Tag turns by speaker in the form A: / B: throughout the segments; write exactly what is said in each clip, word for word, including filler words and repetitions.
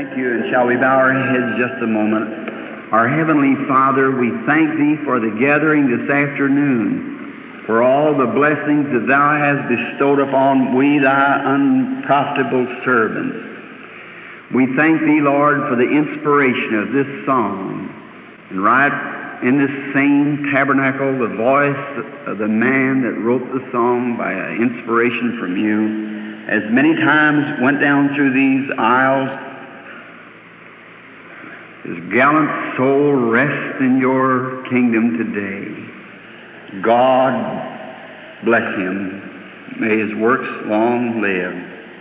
A: Thank you, and shall we bow our heads just a moment? Our Heavenly Father, we thank Thee for the gathering this afternoon, for all the blessings that Thou hast bestowed upon we, Thy unprofitable servants. We thank Thee, Lord, for the inspiration of this song. And right in this same tabernacle, the voice of the man that wrote the song by inspiration from You, as many times went down through these aisles. His gallant soul rests in Your kingdom today. God bless him. May his works long live.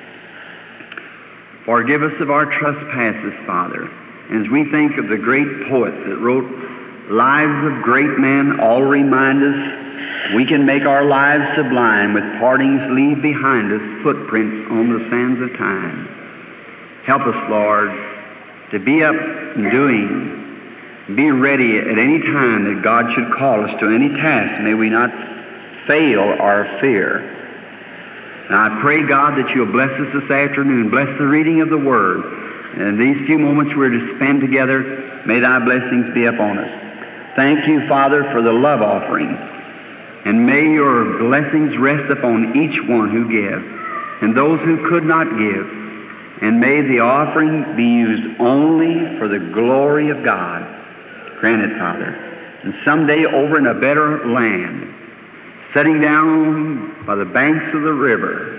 A: Forgive us of our trespasses, Father. As we think of the great poets that wrote lives of great men, all remind us we can make our lives sublime with partings leave behind us footprints on the sands of time. Help us, Lord, to be up and doing, be ready at any time that God should call us to any task. May we not fail our fear. And I pray, God, that You'll bless us this afternoon. Bless the reading of the Word. And these few moments we're to spend together, may Thy blessings be upon us. Thank You, Father, for the love offering. And may Your blessings rest upon each one who gives and those who could not give. And may the offering be used only for the glory of God. Grant it, Father. And someday over in a better land, sitting down by the banks of the river,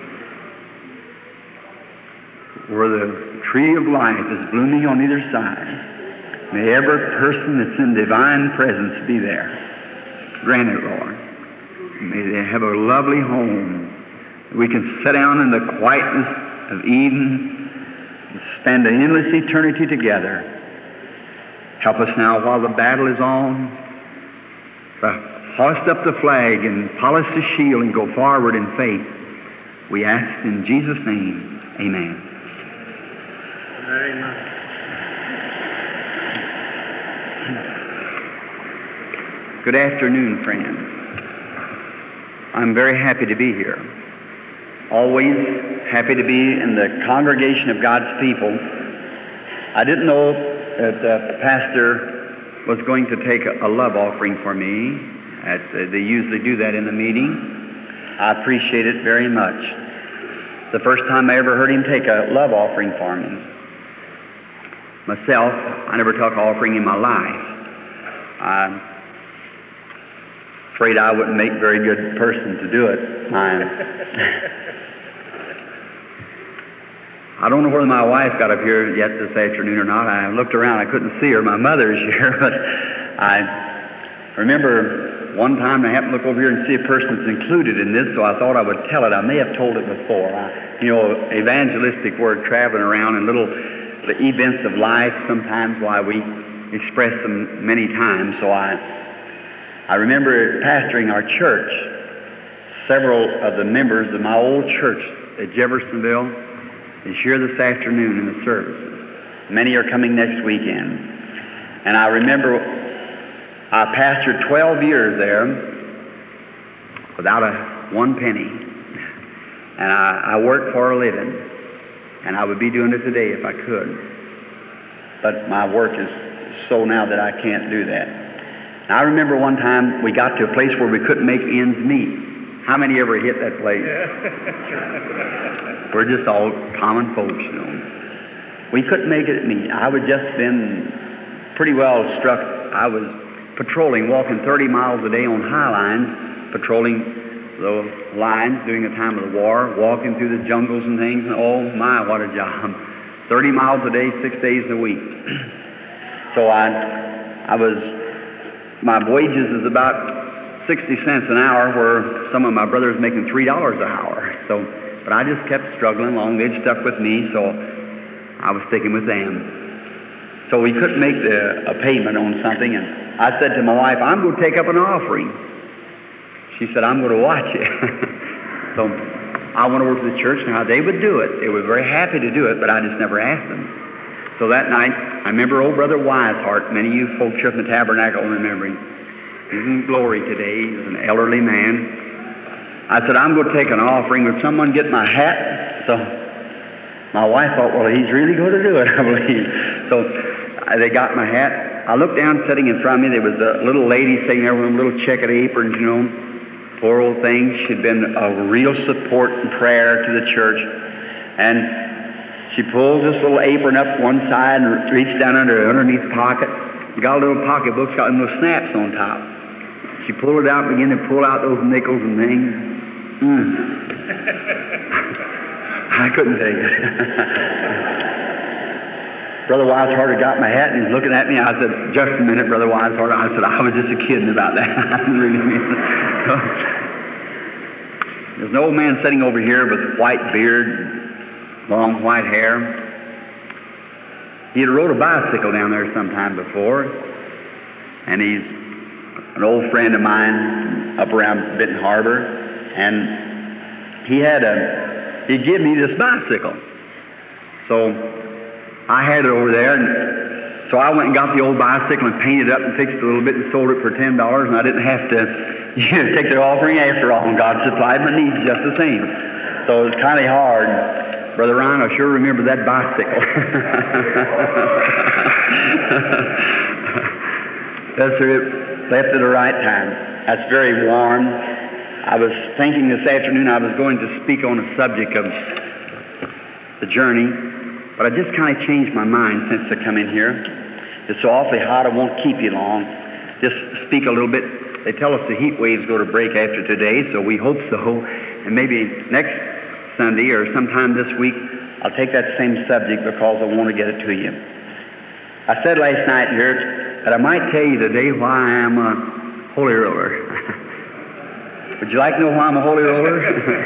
A: where the tree of life is blooming on either side, may every person that's in divine presence be there. Grant it, Lord. May they have a lovely home. We can sit down in the quietness of Eden and spend an endless eternity together. Help us now while the battle is on to hoist up the flag and polish the shield and go forward in faith. We ask in Jesus' name, amen.
B: Amen.
A: Good afternoon, friends. I'm very happy to be here. Always happy to be in the congregation of God's people. I didn't know that the pastor was going to take a, a love offering for me. As, uh, they usually do that in the meeting. I appreciate it very much. The first time I ever heard him take a love offering for me. Myself, I never took an offering in my life. I'm afraid I wouldn't make a very good person to do it. I I don't know whether my wife got up here yet this afternoon or not. I looked around. I couldn't see her. My mother is here. But I remember one time I happened to look over here and see a person that's included in this, so I thought I would tell it. I may have told it before. I, you know, evangelistic word traveling around in little the events of life, sometimes why we express them many times. So I, I remember pastoring our church. Several of the members of my old church at Jeffersonville is here this afternoon in the services. Many are coming next weekend. And I remember I pastored twelve years there without a one penny. And I, I worked for a living. And I would be doing it today if I could. But my work is so now that I can't do that. And I remember one time we got to a place where we couldn't make ends meet. How many ever hit that place? We're just all common folks, you know. We couldn't make it meet. I was just been pretty well struck. I was patrolling, walking thirty miles a day on high lines, patrolling the lines during the time of the war, walking through the jungles and things, and oh my, what a job. thirty miles a day, six days a week. So I, I was, my wages is about sixty cents an hour, where some of my brothers making three dollars an hour. So, but I just kept struggling along. They'd stuck with me, so I was sticking with them. So we couldn't make the, a payment on something, and I said to my wife, I'm going to take up an offering. She said, I'm going to watch it. So I went over to the church and how they would do it. They were very happy to do it, but I just never asked them. So that night, I remember old Brother Wisehart. Many of you folks here in the tabernacle remember him. He's in glory today. He's an elderly man. I said, I'm going to take an offering. Would someone get my hat? So My wife thought, well, he's really going to do it, I believe. So uh, they got my hat. I looked down, sitting in front of me. There was a little lady sitting there with a little checkered apron, you know, poor old thing. She'd been a real support and prayer to the church. And she pulled this little apron up one side and reached down under her underneath pocket. Got a little pocketbook, got little snaps on top. She pulled it out and began to pull out those nickels and things. Mm. I couldn't take it. Brother Wisehart got my hat and he's looking at me. I said, just a minute, Brother Wisehart. I said, I was just a kidding about that. I didn't really mean it. There's an old man sitting over here with white beard, long white hair. He had rode a bicycle down there sometime before, and he's an old friend of mine up around Benton Harbor, and he had a, he'd give me this bicycle. So I had it over there, and so I went and got the old bicycle and painted it up and fixed it a little bit and sold it for ten dollars, and I didn't have to, you know, take the offering after all, and God supplied my needs just the same. So it was kind of hard. Brother Ryan, I sure remember that bicycle. That's it. Left at the right time. That's very warm. I was thinking this afternoon I was going to speak on a subject of the journey, but I just kind of changed my mind since I come in here. It's so awfully hot, I won't keep you long. Just speak a little bit. They tell us the heat wave's going to break after today, so we hope so. And maybe next Sunday or sometime this week, I'll take that same subject because I want to get it to you. I said last night here that I might tell you today why I am a holy roller. Would you like to know why I'm a holy roller?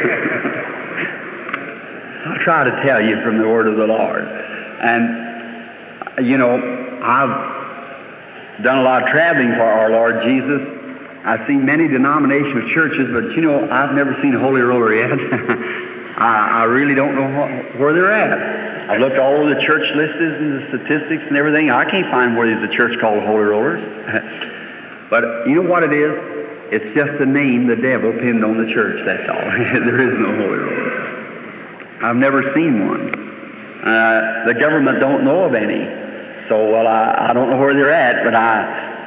A: I'll try to tell you from the word of the Lord. And, you know, I've done a lot of traveling for our Lord Jesus. I've seen many denominational churches, but, you know, I've never seen a holy roller yet. I, I really don't know what, where they're at. I've looked all over the church lists and the statistics and everything. I can't find where there's a church called Holy Rollers. But you know what it is? It's just a name the devil pinned on the church, that's all. There is no Holy Roller. I've never seen one. Uh, the government don't know of any. So, well, I, I don't know where they're at, but I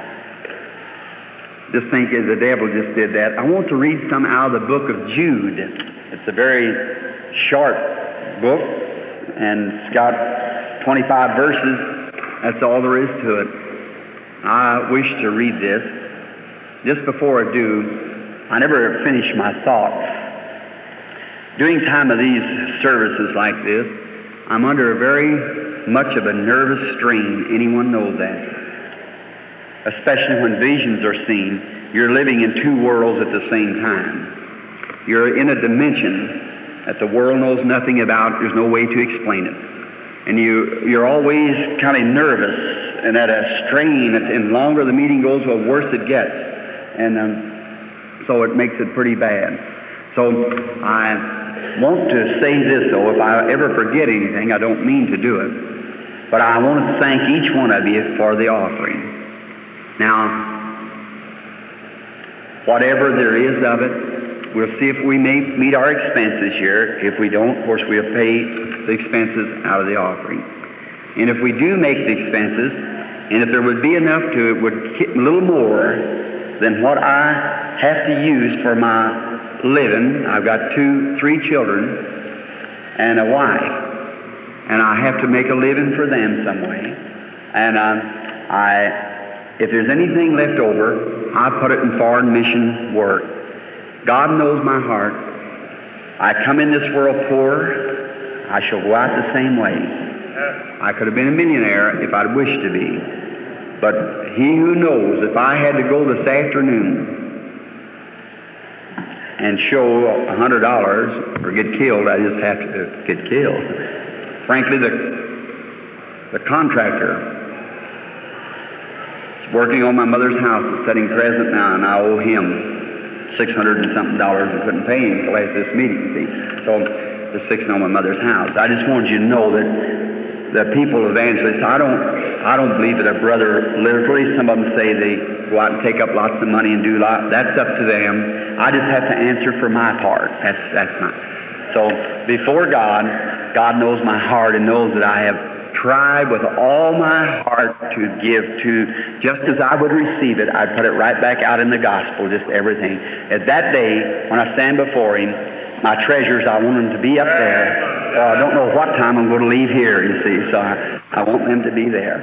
A: just think as the devil just did that. I want to read some out of the book of Jude. It's a very short book, and it's got twenty-five verses. That's all there is to it. I wish to read this. Just before I do, I never finish my thoughts. During time of these services like this, I'm under a very much of a nervous strain. Anyone knows that? Especially when visions are seen. You're living in two worlds at the same time. You're in a dimension that the world knows nothing about. There's no way to explain it. And you, you're always kind of nervous and at a strain. And the longer the meeting goes, the worse it gets. And um, so it makes it pretty bad. So I want to say this, though. If I ever forget anything, I don't mean to do it. But I want to thank each one of you for the offering. Now, whatever there is of it, we'll see if we may meet our expenses here. If we don't, of course, we'll pay the expenses out of the offering. And if we do make the expenses, and if there would be enough to, it would hit a little more than what I have to use for my living. I've got two, three children and a wife, and I have to make a living for them some way. And um, I, if there's anything left over, I put it in foreign mission work. God knows my heart. I come in this world poor. I shall go out the same way. I could have been a millionaire if I'd wished to be. But he who knows, if I had to go this afternoon and show a hundred dollars or get killed, I just have to get killed. Frankly, the, the contractor is working on my mother's house is setting present now, and I owe him six hundred and something dollars and couldn't pay him until after this meeting, see. So they're fixing on my mother's house. I just wanted you to know that the people evangelists, I don't I don't believe that a brother literally, some of them say they go out and take up lots of money and do lot. That's up to them. I just have to answer for my part. That's that's not. So before God, God knows my heart and knows that I have tried with all my heart to give to, just as I would receive it, I'd put it right back out in the gospel, just everything. At that day, when I stand before Him, my treasures, I want them to be up there. Well, I don't know what time I'm going to leave here, you see, so I, I want them to be there.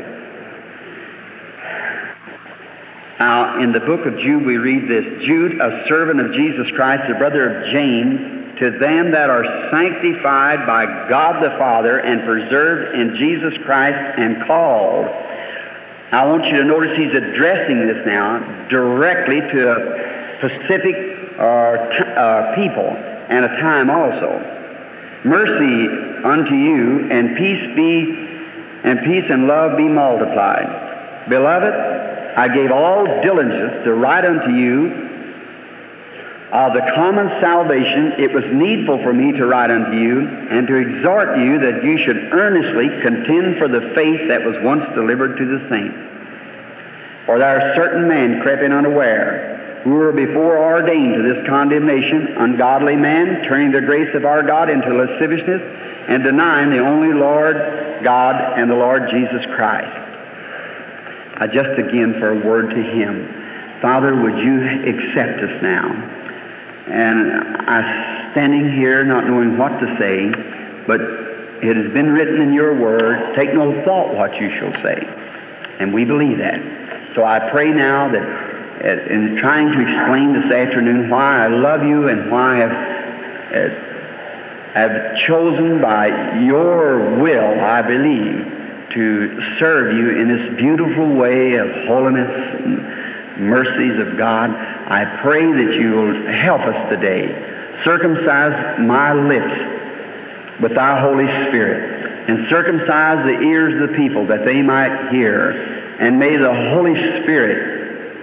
A: Now, in the book of Jude, we read this: Jude, a servant of Jesus Christ, the brother of James, to them that are sanctified by God the Father and preserved in Jesus Christ and called. I want you to notice he's addressing this now directly to a specific uh, t- uh, people and a time also. Mercy unto you, and peace be, and peace and love be multiplied. Beloved, I gave all diligence to write unto you of the common salvation. It was needful for me to write unto you and to exhort you that you should earnestly contend for the faith that was once delivered to the saints. For there are certain men crept in unaware, who were before ordained to this condemnation, ungodly men, turning the grace of our God into lasciviousness, and denying the only Lord God and the Lord Jesus Christ. I just again for a word to Him. Father, would you accept us now? And I'm standing here not knowing what to say, but it has been written in your word, take no thought what you shall say. And we believe that. So I pray now that in trying to explain this afternoon why I love you and why I have, have chosen by your will, I believe, to serve you in this beautiful way of holiness and mercies of God, I pray that you will help us today. Circumcise my lips with thy Holy Spirit, and circumcise the ears of the people that they might hear. And may the Holy Spirit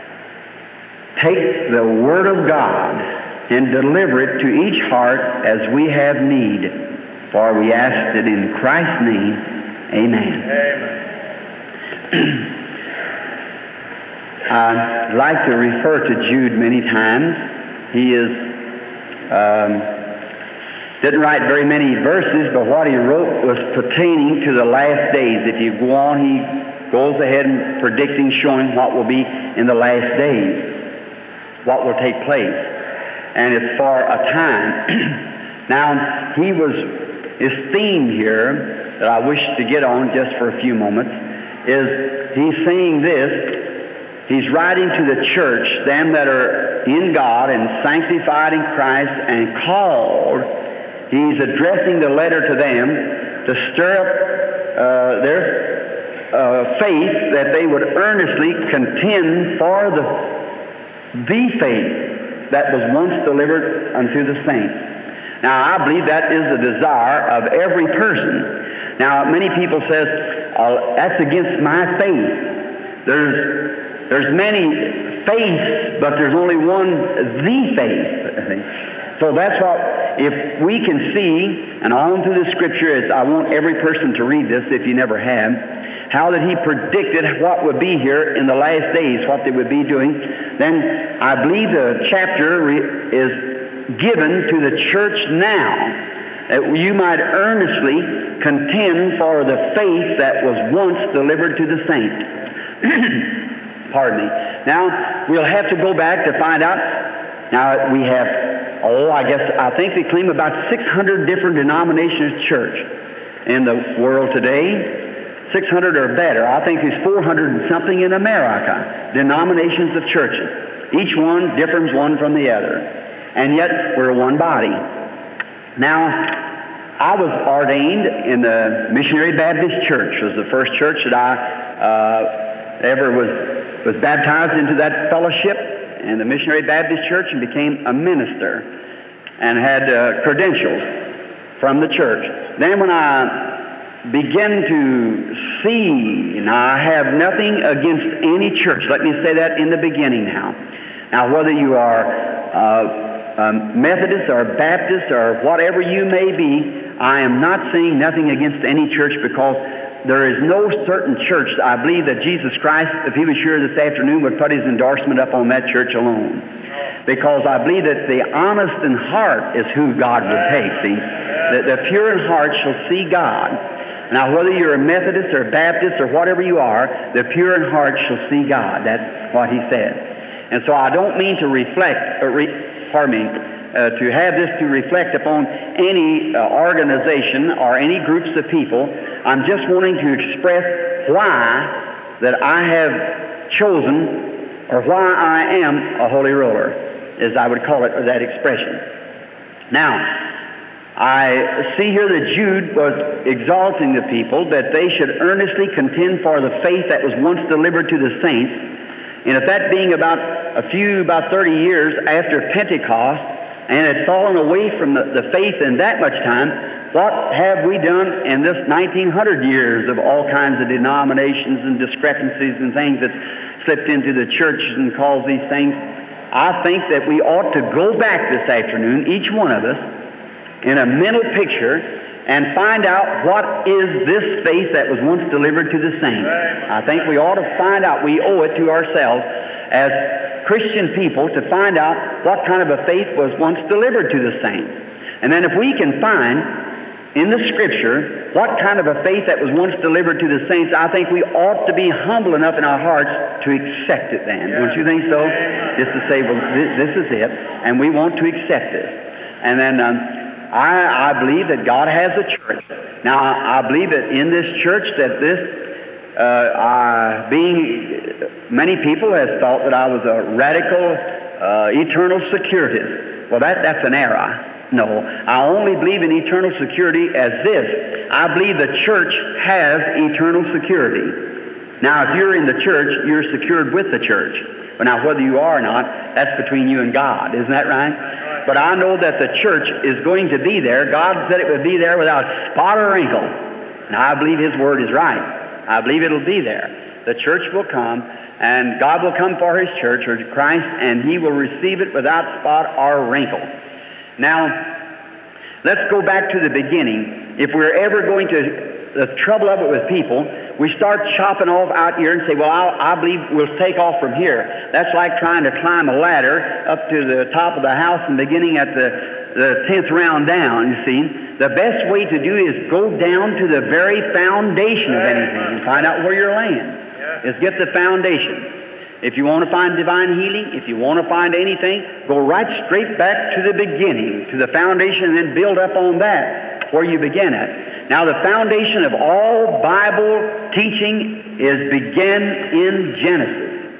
A: take the Word of God and deliver it to each heart as we have need. For we ask it in Christ's name. Amen. Amen. I'd like to refer to Jude many times. He is um, didn't write very many verses, but what he wrote was pertaining to the last days. If you go on, he goes ahead and predicting, showing what will be in the last days, what will take place. And it's for a time. Now, he was, his theme here that I wish to get on just for a few moments is he's saying this. He's writing to the church, them that are in God and sanctified in Christ and called. He's addressing the letter to them to stir up uh, their uh, faith, that they would earnestly contend for the, the faith that was once delivered unto the saints. Now, I believe that is the desire of every person. Now, many people says, uh, that's against my faith. There's There's many faiths, but there's only one the faith. So that's what, if we can see, and on through the Scripture, is I want every person to read this if you never have, how that he predicted what would be here in the last days, what they would be doing. Then I believe the chapter is given to the church now, that you might earnestly contend for the faith that was once delivered to the saints. Pardon me. Now, we'll have to go back to find out. Now, we have, oh, I guess, I think they claim about six hundred different denominations of church in the world today. six hundred or better. I think there's four hundred and something in America, denominations of churches. Each one differs one from the other. And yet, we're one body. Now, I was ordained in the Missionary Baptist Church. It was the first church that I uh, ever was was baptized into that fellowship in the Missionary Baptist Church and became a minister and had uh, credentials from the church. Then when I began to see, and I have nothing against any church, let me say that in the beginning now. Now, whether you are uh, um, Methodist or Baptist or whatever you may be, I am not saying nothing against any church, because there is no certain church. I believe that Jesus Christ, if he was here this afternoon, would put his endorsement up on that church alone. Because I believe that the honest in heart is who God would take. See, The, the pure in heart shall see God. Now, whether you're a Methodist or a Baptist or whatever you are, the pure in heart shall see God. That's what he said. And so I don't mean to reflect, or re, pardon me, uh, to have this to reflect upon any uh, organization or any groups of people. I'm just wanting to express why that I have chosen, or why I am a holy roller, as I would call it, or that expression. Now, I see here that Jude was exalting the people that they should earnestly contend for the faith that was once delivered to the saints. And if that being about a few, about thirty years after Pentecost, and had fallen away from the, the faith in that much time, what have we done in this nineteen hundred years of all kinds of denominations and discrepancies and things that slipped into the church and caused these things? I think that we ought to go back this afternoon, each one of us, in a mental picture and find out what is this faith that was once delivered to the saints. I think we ought to find out, we owe it to ourselves as Christian people to find out what kind of a faith was once delivered to the saints. And then if we can find in the Scripture what kind of a faith that was once delivered to the saints, I think we ought to be humble enough in our hearts to accept it then. Don't you think so? Just to say, well, this, this is it, and we want to accept this. And then um, I, I believe that God has a church. Now, I, I believe that in this church that this, uh, uh, being, many people have thought that I was a radical, uh, eternal securitist. Well, that, that's an error. No, I only believe in eternal security as this. I believe the church has eternal security. Now, if you're in the church, you're secured with the church. But now, whether you are or not, that's between you and God. Isn't that right? But I know that the church is going to be there. God said it would be there without spot or wrinkle. And I believe His Word is right. I believe it'll be there. The church will come, and God will come for His church, or Christ, and He will receive it without spot or wrinkle. Now, let's go back to the beginning. If we're ever going to, the trouble of it with people, we start chopping off out here and say, well, I'll, I believe we'll take off from here. That's like trying to climb a ladder up to the top of the house and beginning at the, the tenth round down, you see. The best way to do is go down to the very foundation of anything and find out where you're laying. Is get the foundation. If you want to find divine healing, if you want to find anything, go right straight back to the beginning, to the foundation, and then build up on that, where you begin at. Now, the foundation of all Bible teaching is begin in Genesis.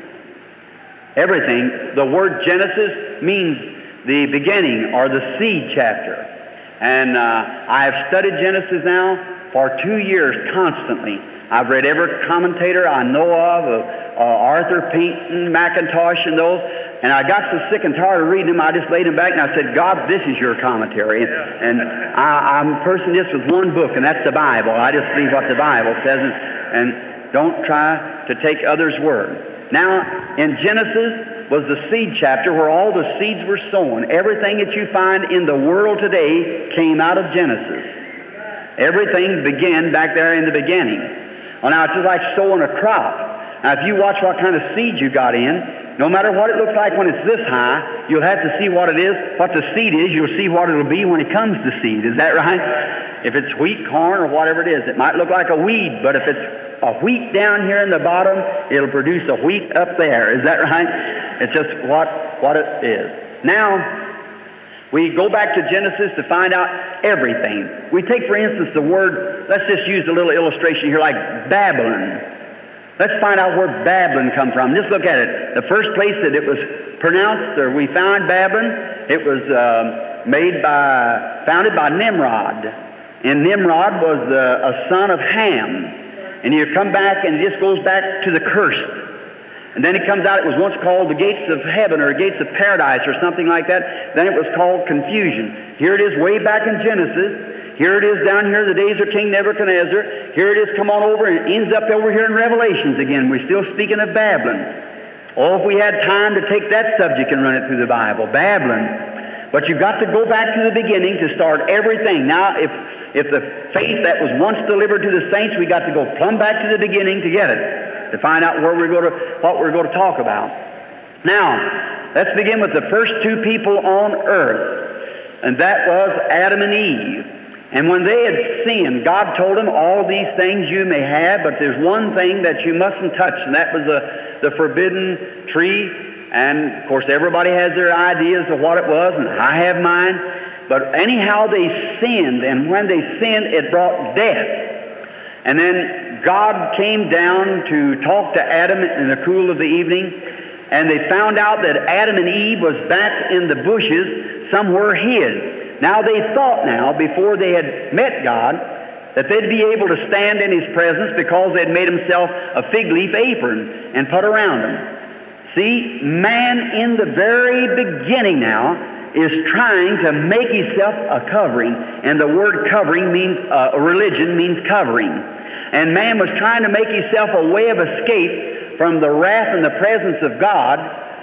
A: Everything, the word Genesis means the beginning or the seed chapter. And uh, I have studied Genesis now for two years constantly. I've read every commentator I know of, uh, uh, Arthur Payton, McIntosh, and those, and I got so sick and tired of reading them, I just laid them back and I said, God, this is your commentary. And, and I, I'm a person just with one book, and that's the Bible. I just believe what the Bible says, and, and don't try to take others' word. Now, in Genesis was the seed chapter where all the seeds were sown. Everything that you find in the world today came out of Genesis. Everything began back there in the beginning. Well, now, it's just like sowing a crop. Now, if you watch what kind of seed you got in, no matter what it looks like when it's this high, you'll have to see what it is, what the seed is. You'll see what it'll be when it comes to seed. Is that right? If it's wheat, corn, or whatever it is, it might look like a weed, but if it's a wheat down here in the bottom, it'll produce a wheat up there. Is that right? It's just what, what it is. Now, we go back to Genesis to find out everything. We take, for instance, the word, let's just use a little illustration here, like Babylon. Let's find out where Babylon come from. Just look at it. The first place that it was pronounced, or we found Babylon, it was uh, made by, founded by Nimrod. And Nimrod was uh, a son of Ham. And you come back, and it just goes back to the cursed. And then it comes out, it was once called the gates of heaven or gates of paradise or something like that. Then it was called confusion. Here it is way back in Genesis. Here it is down here, the days of King Nebuchadnezzar. Here it is come on over and it ends up over here in Revelations again. We're still speaking of Babylon. Oh, if we had time to take that subject and run it through the Bible, Babylon. But you've got to go back to the beginning to start everything. Now, if, if the faith that was once delivered to the saints, we got to go plumb back to the beginning to get it, to find out where we're going to, what we're going to talk about. Now, let's begin with the first two people on earth, and that was Adam and Eve. And when they had sinned, God told them, all these things you may have, but there's one thing that you mustn't touch, and that was the, the forbidden tree. And, of course, everybody has their ideas of what it was, and I have mine. But anyhow, they sinned, and when they sinned, it brought death. And then God came down to talk to Adam in the cool of the evening, and they found out that Adam and Eve was back in the bushes somewhere hid. Now they thought now, before they had met God, that they'd be able to stand in His presence because they'd made themselves a fig leaf apron and put around them. See, man in the very beginning now is trying to make himself a covering, and the word covering means, uh, religion means covering. And man was trying to make himself a way of escape from the wrath and the presence of God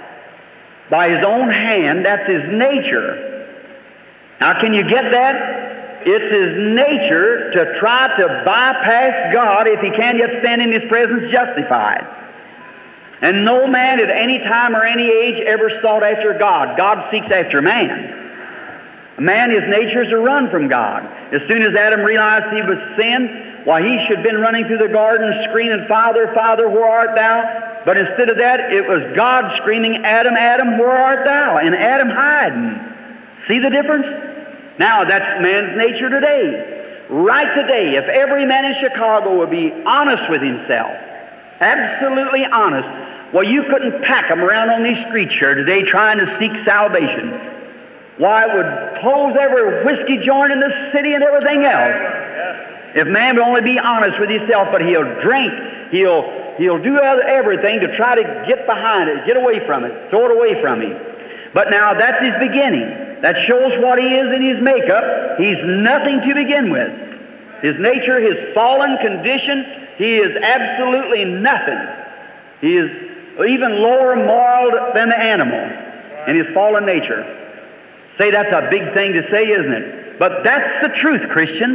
A: by his own hand. That's his nature. Now, can you get that? It's his nature to try to bypass God if he can yet stand in His presence justified. And no man at any time or any age ever sought after God. God seeks after man. Man, his nature is to run from God. As soon as Adam realized he was sin, why, he should have been running through the garden screaming, Father, Father, where art thou? But instead of that, it was God screaming, Adam, Adam, where art thou? And Adam hiding. See the difference? Now, that's man's nature today. Right today, if every man in Chicago would be honest with himself, absolutely honest, well, you couldn't pack them around on these streets here today trying to seek salvation. Why, it would close every whiskey joint in the city and everything else. If man would only be honest with himself, but he'll drink, he'll, he'll do other, everything to try to get behind it, get away from it, throw it away from him. But now that's his beginning. That shows what he is in his makeup. He's nothing to begin with. His nature, his fallen condition, he is absolutely nothing. He is even lower moral than the animal in his fallen nature. Say, that's a big thing to say, isn't it? But that's the truth, Christians.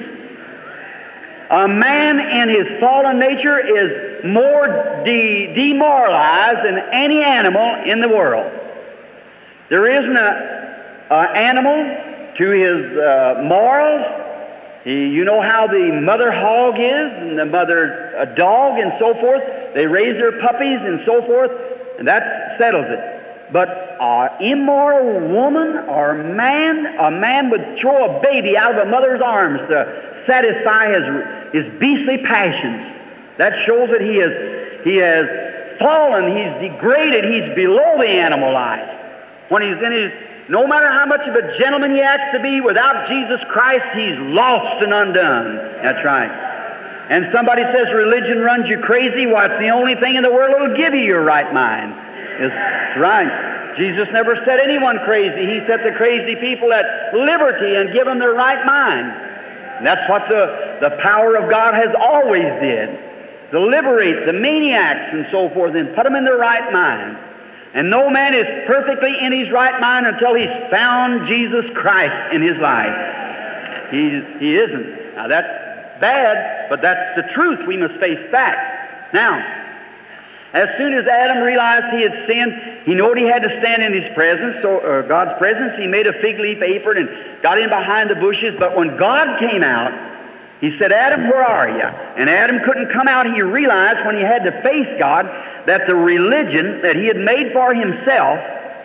A: A man in his fallen nature is more de- demoralized than any animal in the world. There isn't a Uh, animal to his uh, morals. He, you know how the mother hog is and the mother uh, dog and so forth. They raise their puppies and so forth, and that settles it. But an immoral woman or man, a man would throw a baby out of a mother's arms to satisfy his his beastly passions. That shows that he is he has fallen. He's degraded. He's below the animal life. When he's in his No matter how much of a gentleman he acts to be, without Jesus Christ, he's lost and undone. That's right. And somebody says religion runs you crazy. Well, it's the only thing in the world that will give you your right mind. It's right. Jesus never set anyone crazy. He set the crazy people at liberty and give them their right mind. And that's what the, the power of God has always did. To liberate the maniacs and so forth and put them in their right mind. And no man is perfectly in his right mind until he's found Jesus Christ in his life. He, he isn't. Now that's bad, but that's the truth we must face fact. Now, as soon as Adam realized he had sinned, he knew he had to stand in his presence, so uh, God's presence. He made a fig leaf apron and got in behind the bushes. But when God came out, he said, Adam, where are you? And Adam couldn't come out. He realized when he had to face God that the religion that he had made for himself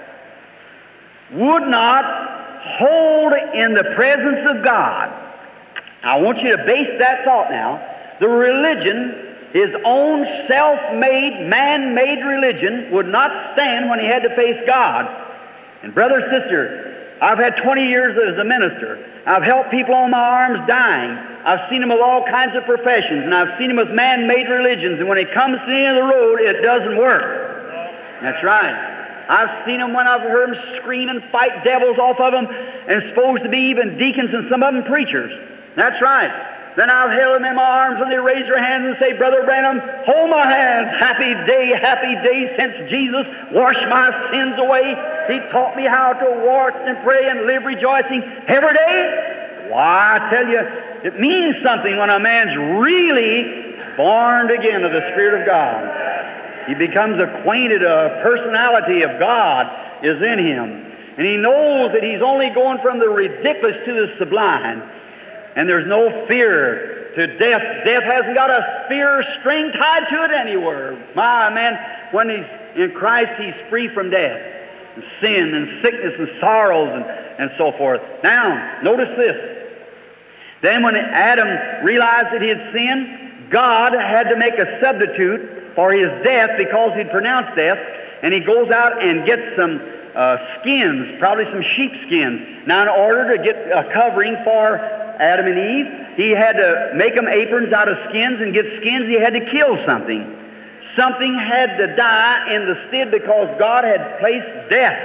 A: would not hold in the presence of God. I want you to base that thought now. The religion, his own self-made, man-made religion, would not stand when he had to face God. And brother, sister, I've had twenty years as a minister. I've helped people on my arms dying. I've seen them with all kinds of professions, and I've seen them with man-made religions, and when it comes to the end of the road, it doesn't work. That's right. I've seen them when I've heard them scream and fight devils off of them, and supposed to be even deacons and some of them preachers. That's right. Then I've held them in my arms when they raise their hands and say, Brother Branham, hold my hands. Happy day, happy day since Jesus washed my sins away. He taught me how to watch and pray and live rejoicing every day. Why, I tell you, it means something when a man's really born again of the Spirit of God. He becomes acquainted, a personality of God is in him. And he knows that he's only going from the ridiculous to the sublime. And there's no fear to death. Death hasn't got a fear string tied to it anywhere. My man, when he's in Christ, he's free from death, and sin, and sickness, and sorrows, and, and so forth. Now, notice this. Then when Adam realized that he had sinned, God had to make a substitute for his death because he'd pronounced death, and he goes out and gets some uh, skins, probably some sheep skins. Now, in order to get a covering for Adam and Eve, he had to make them aprons out of skins, and get skins, he had to kill something. Something had to die in the stead because God had placed death.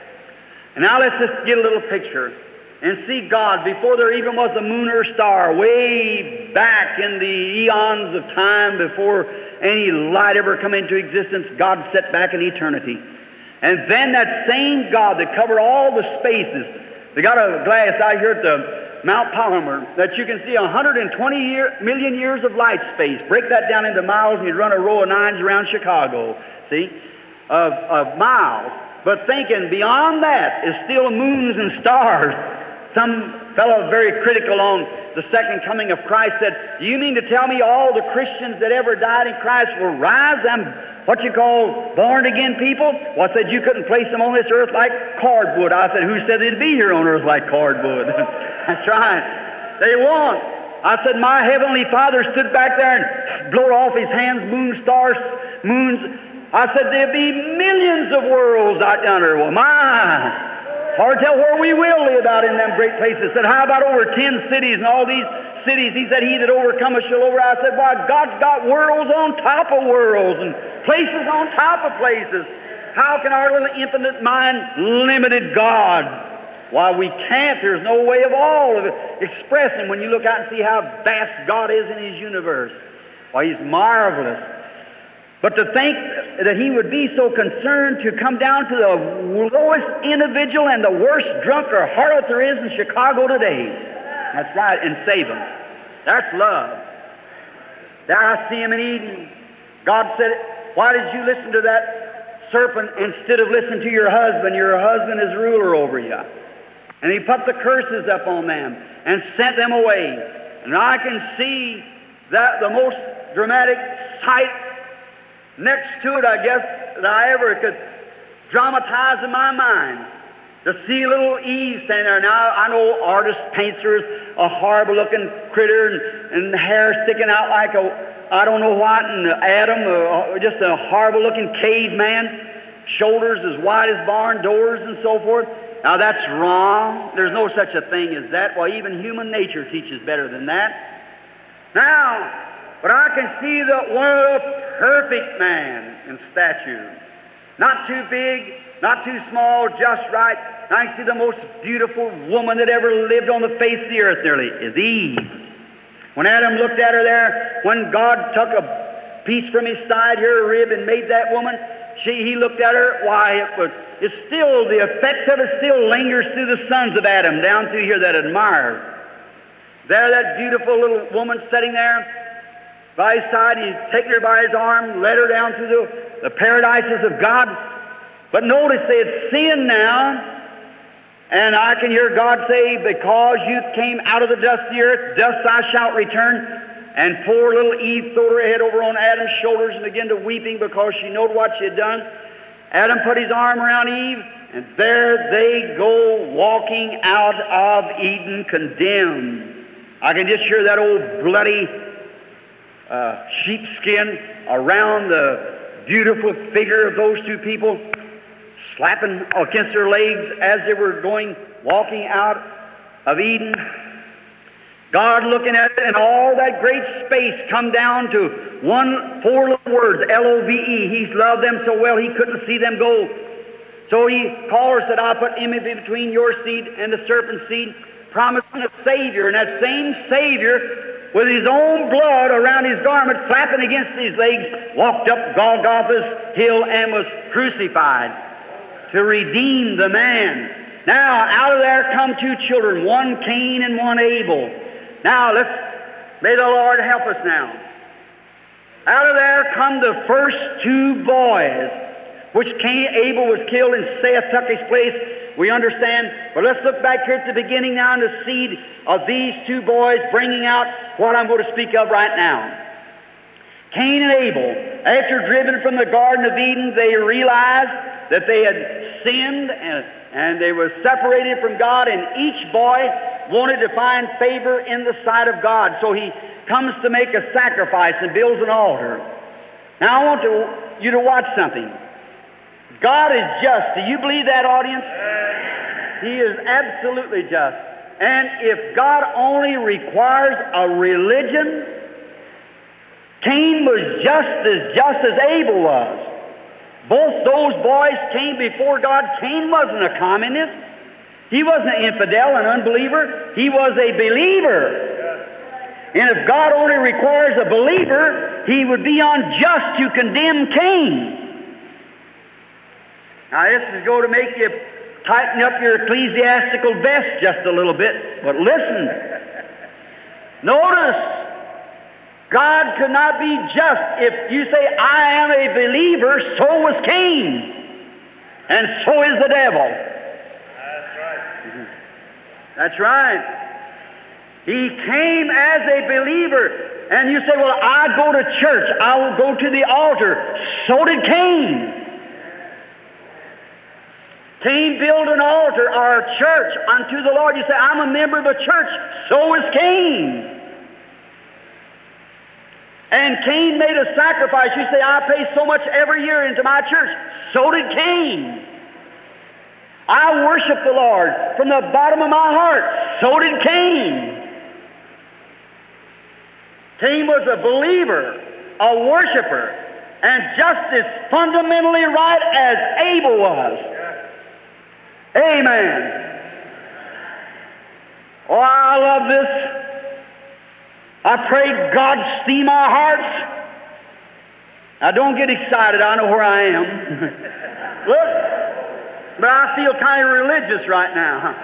A: And now let's just get a little picture and see God before there even was a moon or a star, way back in the eons of time before any light ever come into existence. God set back in eternity. And then that same God that covered all the spaces, they got a glass out here at the Mount Palomar that you can see one hundred twenty year, million years of light space. Break that down into miles and you'd run a row of nines around Chicago, see, of, of miles. But thinking beyond that is still moons and stars. Some fellow very critical on the second coming of Christ said, do you mean to tell me all the Christians that ever died in Christ will rise? Them what you call born-again people? Well, I said you couldn't place them on this earth like cardwood. I said, who said they'd be here on earth like cardwood? That's right. They won't. I said, my heavenly Father stood back there and blew off his hands, moon, stars, moons. I said, there'll be millions of worlds out yonder. Well, my... hard to tell where we will live out in them great places. Said, how about over ten cities and all these cities? He said, he that overcometh shall over. I said, why, God's got worlds on top of worlds and places on top of places. How can our little infinite mind limited God? Why, we can't. There's no way of all of it expressing when you look out and see how vast God is in his universe. Why, he's marvelous. But to think that he would be so concerned to come down to the lowest individual and the worst drunk or harlot there is in Chicago today. That's right, and save him. That's love. There I see him in Eden. God said, why did you listen to that serpent instead of listening to your husband? Your husband is ruler over you. And he put the curses up on them and sent them away. And I can see that the most dramatic sight next to it, I guess, that I ever could dramatize in my mind. To see little Eve standing there. Now, I know artist paints her as a horrible-looking critter and, and hair sticking out like a, I don't know what, and Adam, uh, just a horrible-looking caveman, shoulders as wide as barn doors and so forth. Now, that's wrong. There's no such a thing as that. Well, even human nature teaches better than that. Now, but I can see the one of the perfect man in stature. Not too big, not too small, just right. I can see the most beautiful woman that ever lived on the face of the earth nearly is Eve. When Adam looked at her there, when God took a piece from his side here, a rib, and made that woman, she, he looked at her, why, it was, it's still, the effect of it still lingers through the sons of Adam down through here that admire her. There, that beautiful little woman sitting there, by his side, he's taken her by his arm, led her down through the, the paradises of God. But notice they had sinned now, and I can hear God say, because you came out of the dust of the earth, dust thou shalt return. And poor little Eve threw her head over on Adam's shoulders and began to weeping because she knew what she had done. Adam put his arm around Eve, and there they go walking out of Eden condemned. I can just hear that old bloody Uh, sheepskin around the beautiful figure of those two people, slapping against their legs as they were going, walking out of Eden. God looking at it, and all that great space come down to one, four little words, L O V E. He's loved them so well he couldn't see them go. So he called her, said, I'll put enmity between your seed and the serpent's seed, promising a Savior. And that same Savior, with his own blood around his garment, flapping against his legs, walked up Golgotha's hill and was crucified to redeem the man. Now, out of there come two children, one Cain and one Abel. Now, let's, may the Lord help us now. Out of there come the first two boys, which Cain, Abel was killed and Seth took his place.
B: we understand. But let's look back here at the beginning now and the seed of these two boys bringing out what I'm going to speak of right now. Cain and Abel, after driven from the Garden of Eden, they realized that they had sinned and, and they were separated from God, and each boy wanted to find favor in the sight of God. So he comes to make a sacrifice and builds an altar. Now I want to, you to watch something. God is just. Do you believe that, audience? He is absolutely just. And if God only requires a religion, Cain was just as just as Abel was. Both those boys came before God. Cain wasn't a communist. He wasn't an infidel, an unbeliever. He was a believer. And if God only requires a believer, He would be unjust to condemn Cain. Now this is going to make you tighten up your ecclesiastical vest just a little bit. But listen, notice, God could not be just. If you say, I am a believer, so was Cain. And so is the devil.
C: That's right.
B: That's right. He came as a believer. And you say, well, I go to church. I will go to the altar. So did Cain. Cain built an altar or a church unto the Lord. You say, I'm a member of a church. So is Cain. And Cain made a sacrifice. You say, I pay so much every year into my church. So did Cain. I worship the Lord from the bottom of my heart. So did Cain. Cain was a believer, a worshiper, and just as fundamentally right as Abel was. Amen. Oh, I love this. I pray God see my heart. Now, don't get excited. I know where I am. Look, but I feel kind of religious right now.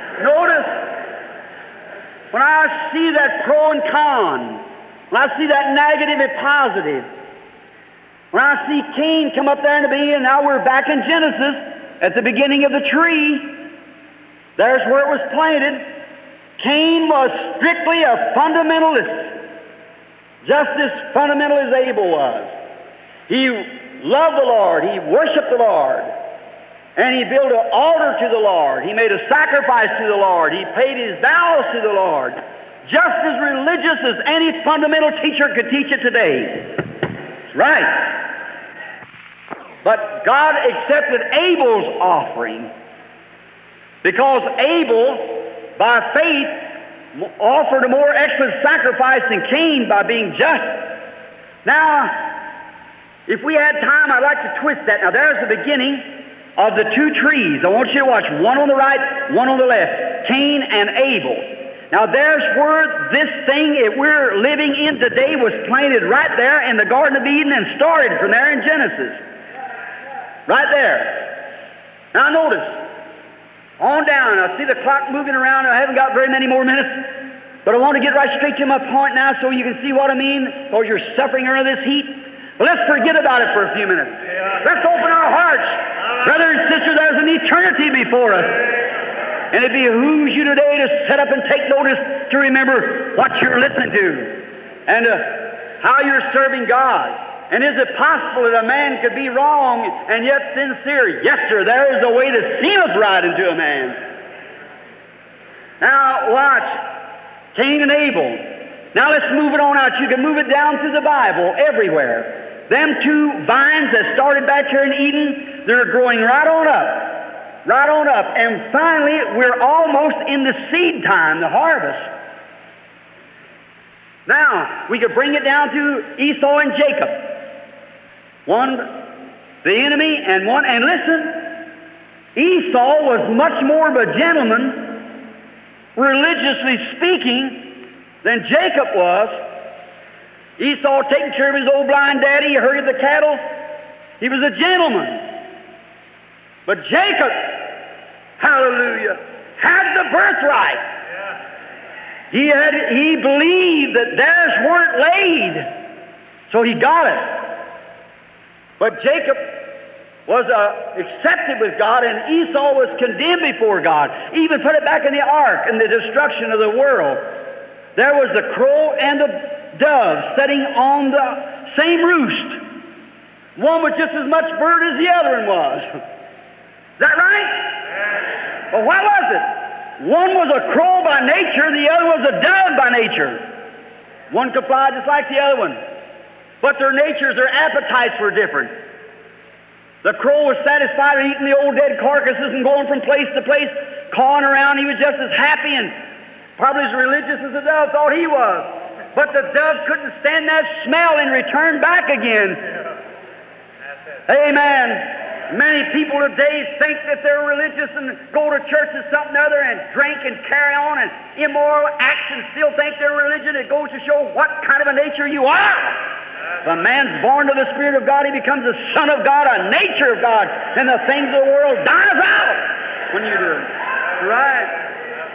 B: Notice, when I see that pro and con, when I see that negative and positive, when I see Cain come up there in the beginning, and now we're back in Genesis, at the beginning of the tree, there's where it was planted. Cain was strictly a fundamentalist, just as fundamental as Abel was. He loved the Lord. He worshiped the Lord. And he built an altar to the Lord. He made a sacrifice to the Lord. He paid his vows to the Lord. Just as religious as any fundamental teacher could teach it today. That's right. But God accepted Abel's offering because Abel, by faith, offered a more excellent sacrifice than Cain by being just. Now, if we had time, I'd like to twist that. Now, there's the beginning of the two trees. I want you to watch one on the right, one on the left, Cain and Abel. Now, there's where this thing that we're living in today was planted right there in the Garden of Eden and started from there in Genesis. Right there. Now notice, on down, I see the clock moving around. I haven't got very many more minutes, but I want to get right straight to my point now so you can see what I mean, or you're suffering under this heat. But let's forget about it for a few minutes. Let's open our hearts. Brother and sister, there's an eternity before us. And it behooves you today to set up and take notice to remember what you're listening to and uh, how you're serving God. And is it possible that a man could be wrong and yet sincere? Yes, sir, there is a way that seemeth right into a man. Now, watch. Cain and Abel. Now, let's move it on out. You can move it down through the Bible everywhere. Them two vines that started back here in Eden, they're growing right on up. Right on up. And finally, we're almost in the seed time, the harvest. Now, we could bring it down to Esau and Jacob. One, the enemy, and one, and listen, Esau was much more of a gentleman, religiously speaking, than Jacob was. Esau taking care of his old blind daddy, he herded the cattle. He was a gentleman. But Jacob, hallelujah, had the birthright. He had, he believed that theirs weren't laid, so he got it. But Jacob, was uh, accepted with God, and Esau was condemned before God. Even put it back in the ark and the destruction of the world. There was the crow and the dove sitting on the same roost. One was just as much bird as the other one was. Is that right? Well, what was it? One was a crow by nature, the other was a dove by nature. One could fly just like the other one. But their natures, their appetites were different. The crow was satisfied with eating the old dead carcasses and going from place to place, cawing around. He was just as happy and probably as religious as the dove thought he was. But the dove couldn't stand that smell and returned back again. Amen. Many people today think that they're religious and go to church and something or other and drink and carry on and immoral acts and still think they're religion. It goes to show what kind of a nature you are. If a man's born of the Spirit of God, he becomes a son of God, a nature of God, and the things of the world dies out when you do it. Right?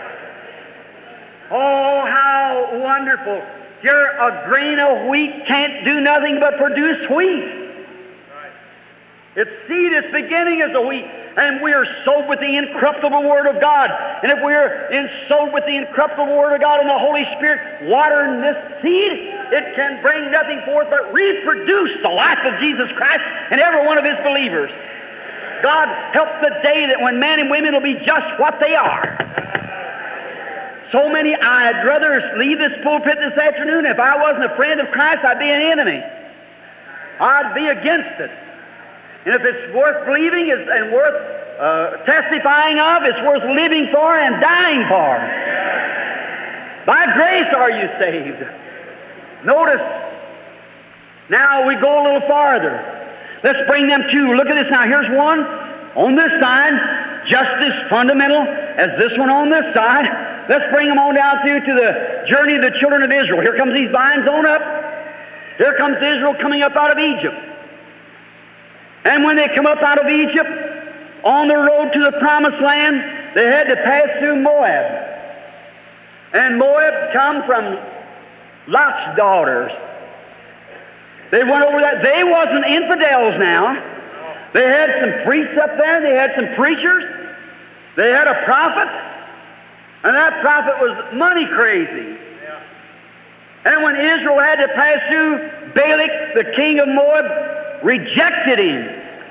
B: Oh, how wonderful. You're a grain of wheat can't do nothing but produce wheat. Its seed, its beginning is a wheat, and we are sowed with the incorruptible Word of God. And if we are in sowed with the incorruptible Word of God and the Holy Spirit watering this seed, it can bring nothing forth but reproduce the life of Jesus Christ in every one of His believers. God help the day that when men and women will be just what they are. So many, I'd rather leave this pulpit this afternoon. If I wasn't a friend of Christ, I'd be an enemy. I'd be against it. And if it's worth believing and worth uh, testifying of, it's worth living for and dying for. By grace are you saved. Notice, now we go a little farther. Let's bring them two. Look at this now. Here's one on this side, just as fundamental as this one on this side. Let's bring them on down through to the journey of the children of Israel. Here comes these vines on up. Here comes Israel coming up out of Egypt. And when they come up out of Egypt, on the road to the promised land, they had to pass through Moab. And Moab come from Lot's daughters. They went over that. They wasn't infidels now. They had some priests up there. They had some preachers. They had a prophet. And that prophet was money crazy. And when Israel had to pass through, Balak, the king of Moab, rejected him.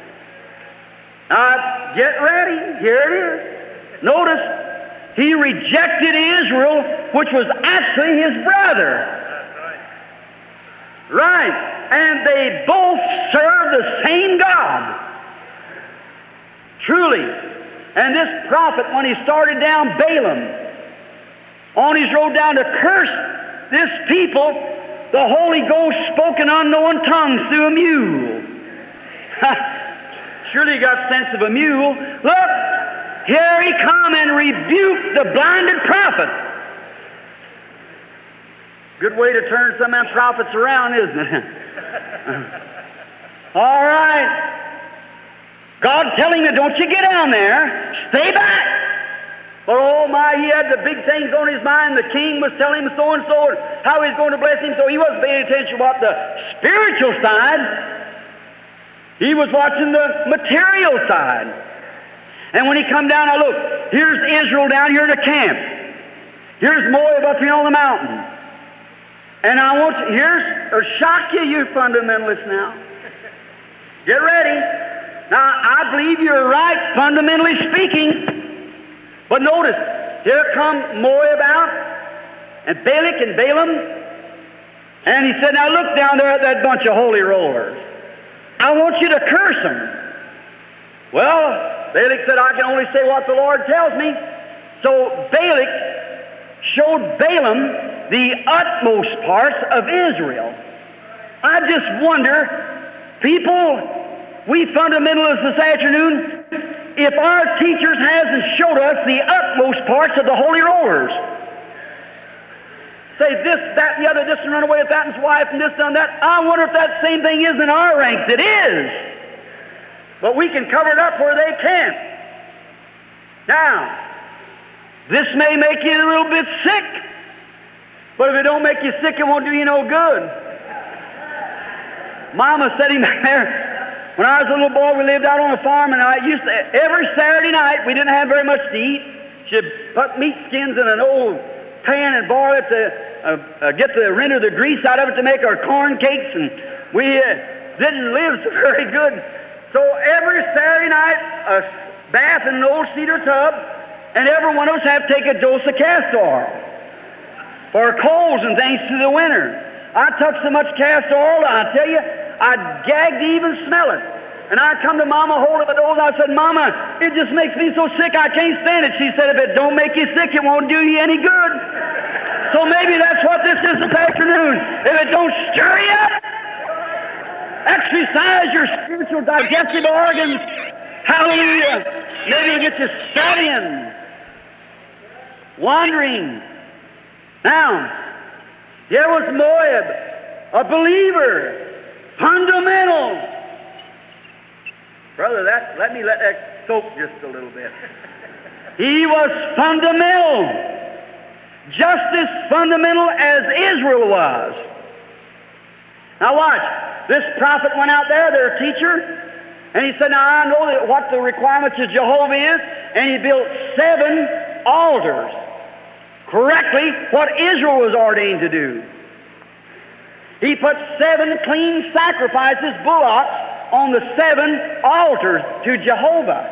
B: Now, get ready. Here it is. Notice, he rejected Israel, which was actually his brother. Right. And they both serve the same God. Truly. And this prophet, when he started down Balaam, on his road down to curse this people, the Holy Ghost spoke in unknown tongues through a mule. Surely he got sense of a mule. Look, here he come and rebuked the blinded prophet. Good way to turn some of them prophets around, isn't it? All right. God telling him, don't you get down there. Stay back. But oh my, he had the big things on his mind. The king was telling him so and so, how he's going to bless him, so he wasn't paying attention about the spiritual side. He was watching the material side. And when he come down, now look, here's Israel down here in the camp. Here's Moab up here on the mountain. And I want you, here's, or shock you, you fundamentalists now. Get ready. Now, I believe you're right, fundamentally speaking. But notice, here come Moab out, and Balak and Balaam, and he said, now look down there at that bunch of holy rollers. I want you to curse them. Well, Balak said, I can only say what the Lord tells me. So Balak showed Balaam the utmost parts of Israel. I just wonder, people, we fundamentalists this afternoon, if our teachers hasn't showed us the utmost parts of the holy rollers. Say this, that, and the other, this and run away with that and his wife and this and that. I wonder if that same thing is in our ranks. It is. But we can cover it up where they can't. Now, this may make you a little bit sick, but if it don't make you sick, it won't do you no good. Mama sitting back there When I was a little boy, we lived out on a farm, and I used to, every Saturday night, we didn't have very much to eat. She'd put meat skins in an old pan and boil it to uh, uh, get the render the grease out of it to make our corn cakes, and we uh, didn't live so very good. So every Saturday night, a bath in an old cedar tub, and every one of us had to take a dose of castor oil for colds and things through the winter. I took so much castor oil, I tell you, I'd gag to even smell it. And I'd come to Mama, hold up the nose, and I said, Mama, it just makes me so sick I can't stand it. She said, if it don't make you sick, it won't do you any good. So maybe that's what this is this afternoon. If it don't stir you up, exercise your spiritual digestive organs. Hallelujah. Maybe it'll get you studying, wandering. Now, here was Moab, a believer, fundamental. Brother, that, let me let that soak just a little bit. He was fundamental, just as fundamental as Israel was. Now watch, this prophet went out there, their teacher, and he said, now I know that what the requirements of Jehovah is, and he built seven altars. Correctly, what Israel was ordained to do. He put seven clean sacrifices, bullocks, on the seven altars to Jehovah.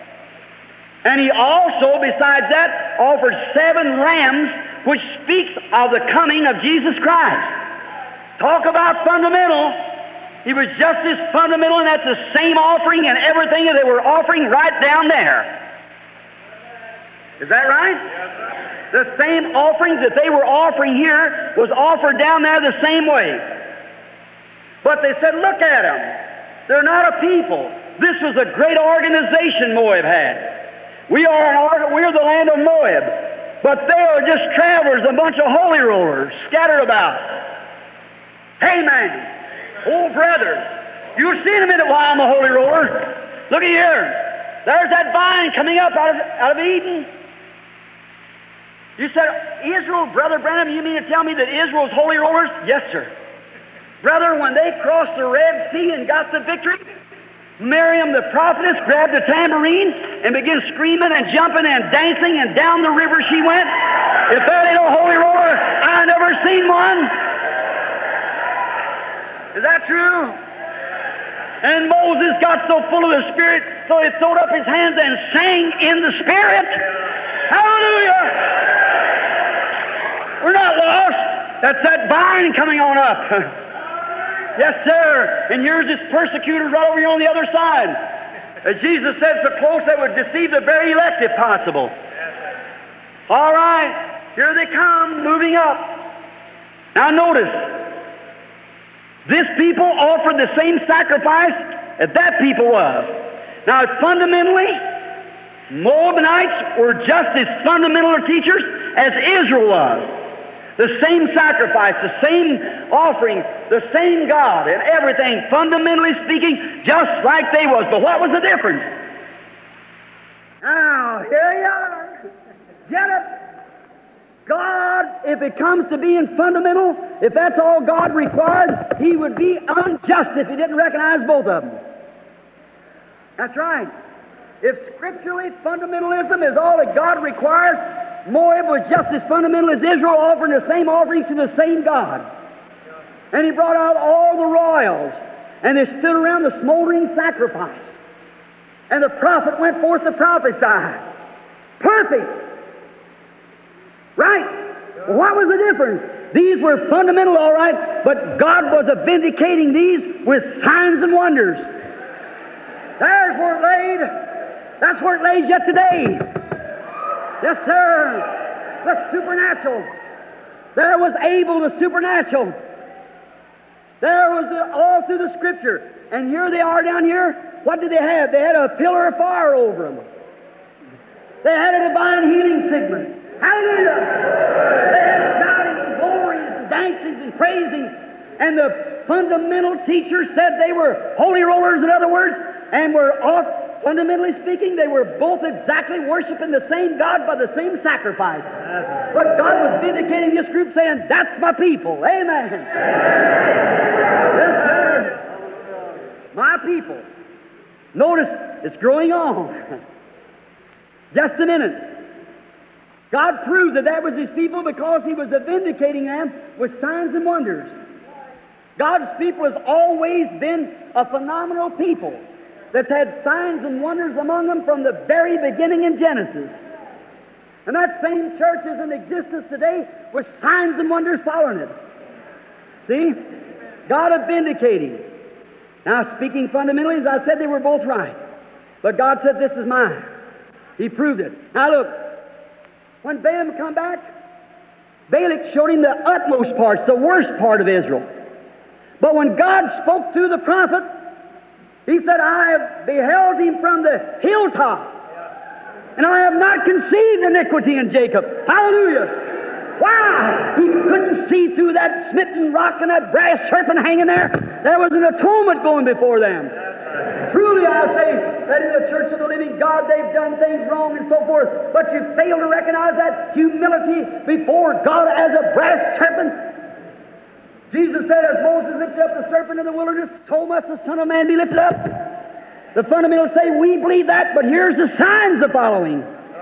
B: And he also, besides that, offered seven rams, which speaks of the coming of Jesus Christ. Talk about fundamental. He was just as fundamental, and that's the same offering and everything that they were offering right down there. Is that right? Yes, sir. The same offerings that they were offering here was offered down there the same way. But they said, look at them. They're not a people. This was a great organization Moab had. We are an, we're the land of Moab. But they are just travelers, a bunch of holy rollers scattered about. Hey, man, old brother, you'll see in a minute why I'm a holy roller. Look at here. There's that vine coming up out of, out of Eden. You said, Israel, Brother Branham, you mean to tell me that Israel's holy rollers? Yes, sir. Brother, when they crossed the Red Sea and got the victory, Miriam the prophetess grabbed a tambourine and began screaming and jumping and dancing, and down the river she went. If that ain't a holy roller, I never seen one. Is that true? And Moses got so full of the Spirit, so he throwed up his hands and sang in the Spirit. Hallelujah! We're not lost. That's that vine coming on up. Yes, sir. And here's his persecutors right over here on the other side. As Jesus said, so close they would deceive the very elect if possible. All right. Here they come, moving up. Now notice, this people offered the same sacrifice as that people was. Now fundamentally, Moabites were just as fundamental teachers as Israel was. The same sacrifice, the same offering, the same God, and everything, fundamentally speaking, just like they was. But what was the difference? Now, here you are. Get it? God, if it comes to being fundamental, if that's all God required, He would be unjust if He didn't recognize both of them. That's right. If scripturally fundamentalism is all that God requires, Moab was just as fundamental as Israel, offering the same offerings to the same God. And He brought out all the royals, and they stood around the smoldering sacrifice. And the prophet went forth to prophesy. Perfect. Right. Well, what was the difference? These were fundamental, all right, but God was vindicating these with signs and wonders. There's where it laid. That's where it lays yet today. Yes, sir. The supernatural. There was Abel, the supernatural. There was the, all through the Scripture. And here they are down here. What did they have? They had a pillar of fire over them. They had a divine healing signal. Hallelujah! They had shouting and glories and dancing and praising. And the fundamental teachers said they were holy rollers, in other words, and were off. Fundamentally speaking, they were both exactly worshiping the same God by the same sacrifice. But God was vindicating this group, saying, that's my people. Amen. Yes, sir. My people. Notice, it's growing on. Just a minute. God proved that that was His people because He was vindicating them with signs and wonders. God's people has always been a phenomenal people that's had signs and wonders among them from the very beginning in Genesis. And that same church is in existence today with signs and wonders following it. See? God is vindicating. Now, speaking fundamentally, as I said, they were both right. But God said, this is mine. He proved it. Now look, when Balaam come back, Balak showed him the utmost parts, the worst part of Israel. But when God spoke through the prophet, He said, I have beheld him from the hilltop, and I have not conceived iniquity in Jacob. Hallelujah! Why? He couldn't see through that smitten rock and that brass serpent hanging there. There was an atonement going before them. Truly, I say that in the church of the living God, they've done things wrong and so forth, but you fail to recognize that humility before God as a brass serpent. Jesus said, as Moses lifted up the serpent in the wilderness, so must the Son of Man be lifted up. The fundamentals say, we believe that, but here's the signs of following.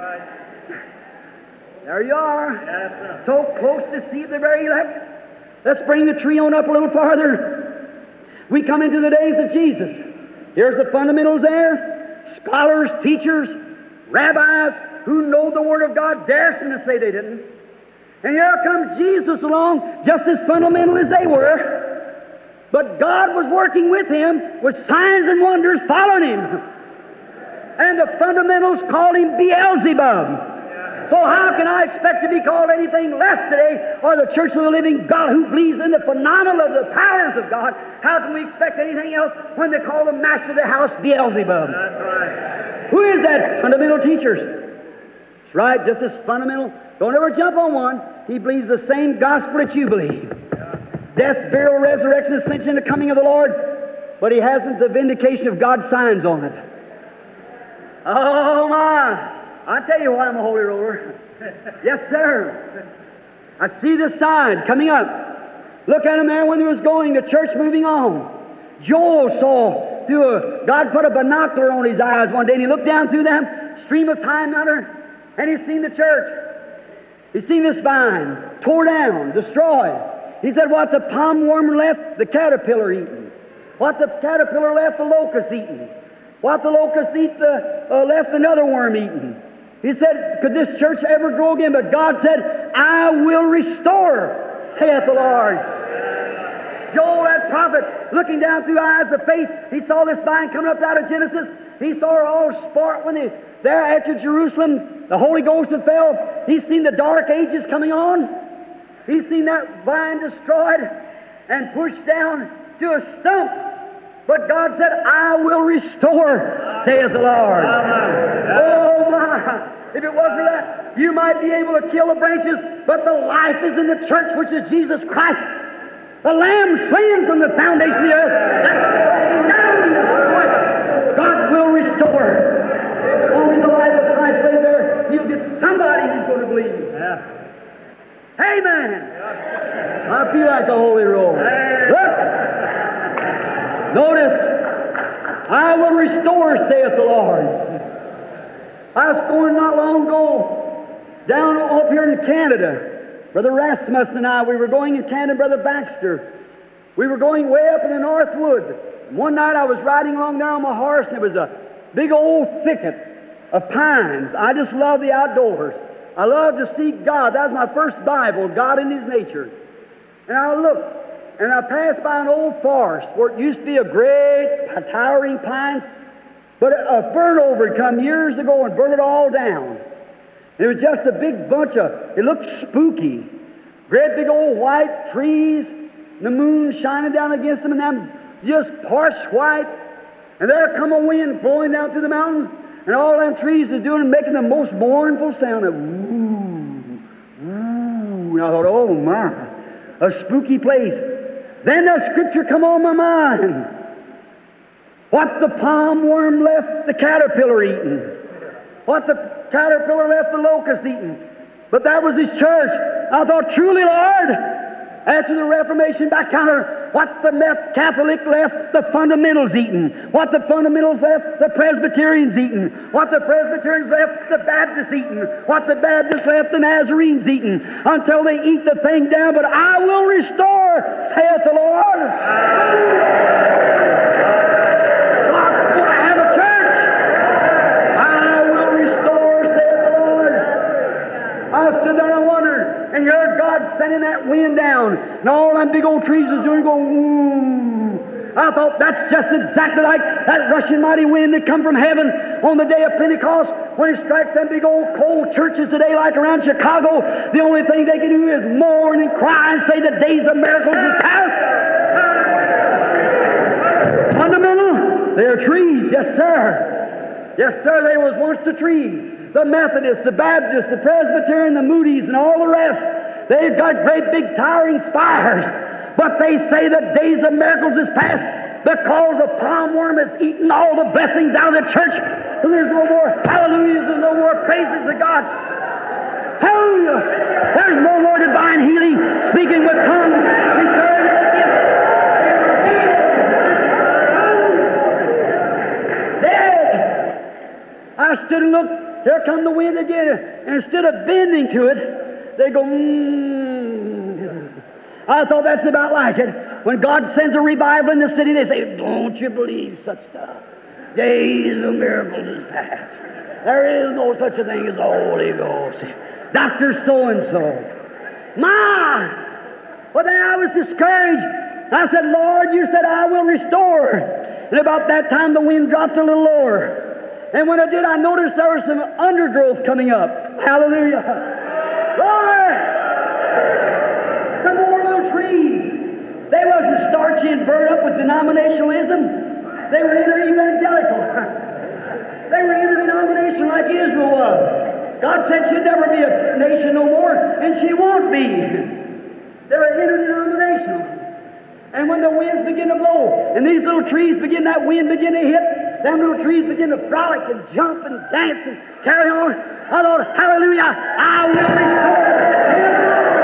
B: There you are. Yes, so close to see the very elect. Let's bring the tree on up a little farther. We come into the days of Jesus. Here's the fundamentals there. Scholars, teachers, rabbis who know the Word of God dare some to say they didn't. And here comes Jesus along, just as fundamental as they were. But God was working with him with signs and wonders following him. And the fundamentals called him Beelzebub. So how can I expect to be called anything less today, or the church of the living God who believes in the phenomenon of the powers of God? How can we expect anything else when they call the master of the house Beelzebub?
C: That's right.
B: Who is that? Fundamental teachers. That's right, just as fundamental. Don't ever jump on one. He believes the same gospel that you believe. Death, burial, resurrection, ascension, the coming of the Lord. But he hasn't the vindication of God's signs on it. Oh my! I tell you why I'm a holy roller. Yes, sir. I see this sign coming up. Look at him there when he was going, the church moving on. Joel saw through a, God put a binocular on his eyes one day, and he looked down through that stream of time matter, and he's seen the church. He's seen this vine tore down, destroyed. He said, what the palm worm left, the caterpillar eaten. What the caterpillar left, the locust eaten. What the locust eat, the uh, left another worm eaten. He said, could this church ever grow again? But God said, I will restore, saith the Lord. Joel, that prophet, looking down through eyes of faith, he saw this vine coming up out of Genesis. He saw her all sport when they there after Jerusalem, the Holy Ghost had fell. He's seen the dark ages coming on. He's seen that vine destroyed and pushed down to a stump. But God said, I will restore, saith the Lord. Oh my! If it wasn't for that, you might be able to kill the branches, but the life is in the church, which is Jesus Christ. The Lamb slain from the foundation of the earth. God will restore. Only the life of Christ lay there. He'll get somebody who's going to believe. Yeah. Amen. I feel like a holy roll. Look. Notice, I will restore, saith the Lord. I was going not long ago down up here in Canada. Brother Rasmussen and I, we were going in Canada, Brother Baxter. We were going way up in the North Woods. One night I was riding along there on my horse, and it was a big old thicket of pines. I just love the outdoors. I love to see God. That was my first Bible, God in His nature. And I looked, and I passed by an old forest where it used to be a great, towering pine, but a burn over had come years ago and burned it all down. It was just a big bunch of, it looked spooky. Great big old white trees, and the moon shining down against them, and them just harsh white. And there come a wind blowing down through the mountains, and all them trees is doing, making the most mournful sound of woo, woo. And I thought, oh my, a spooky place. Then the scripture come on my mind. What the palm worm left, the caterpillar eating. What the caterpillar left, the locust eating. But that was His church. I thought, truly, Lord, After the Reformation back counter, what the Catholic left, the fundamentals eating. What the fundamentals left, the Presbyterians eating. What the Presbyterians left, the Baptists eating. What the Baptists left, the Nazarenes eating. Until they eat the thing down, but I will restore, saith the Lord. God's going to have a church. I will restore, saith the Lord. I stood there and wondered, and heard God sending that wind down, and all them big old trees was doing going, ooh. I thought that's just exactly like that rushing mighty wind that come from heaven on the day of Pentecost when it strikes them big old cold churches today like around Chicago. The only thing they can do is mourn and cry and say the days of miracles is past. Fundamental, they're trees, yes sir. Yes sir, they was once the trees. The Methodists, the Baptists, the Presbyterian, the Moody's, and all the rest. They've got great big towering spires. But they say the days of miracles is past because the palm worm has eaten all the blessings out of the church. So there's no more hallelujahs and no more praises to God. Hallelujah! There's no more divine healing, speaking with tongues, returning to the gift. Dead! I stood and looked. Here come the wind again. And instead of bending to it, they go, mmm. I thought that's about like it. When God sends a revival in the city, they say, don't you believe such stuff. Days of miracles is past. There is no such a thing as the Holy Ghost. Doctor so-and-so. My! Well, then I was discouraged. I said, Lord, you said I will restore. And about that time, the wind dropped a little lower. And when I did, I noticed there was some undergrowth coming up. Hallelujah. Glory! Some more little trees. They wasn't starchy and burned up with denominationalism. They were inter-evangelical. They were interdenominational like Israel was. God said she'd never be a nation no more, and she won't be. They were interdenominational. And when the winds begin to blow, and these little trees begin, that wind begin to hit, them little trees begin to frolic and jump and dance and carry on. I thought, hallelujah, I will restore.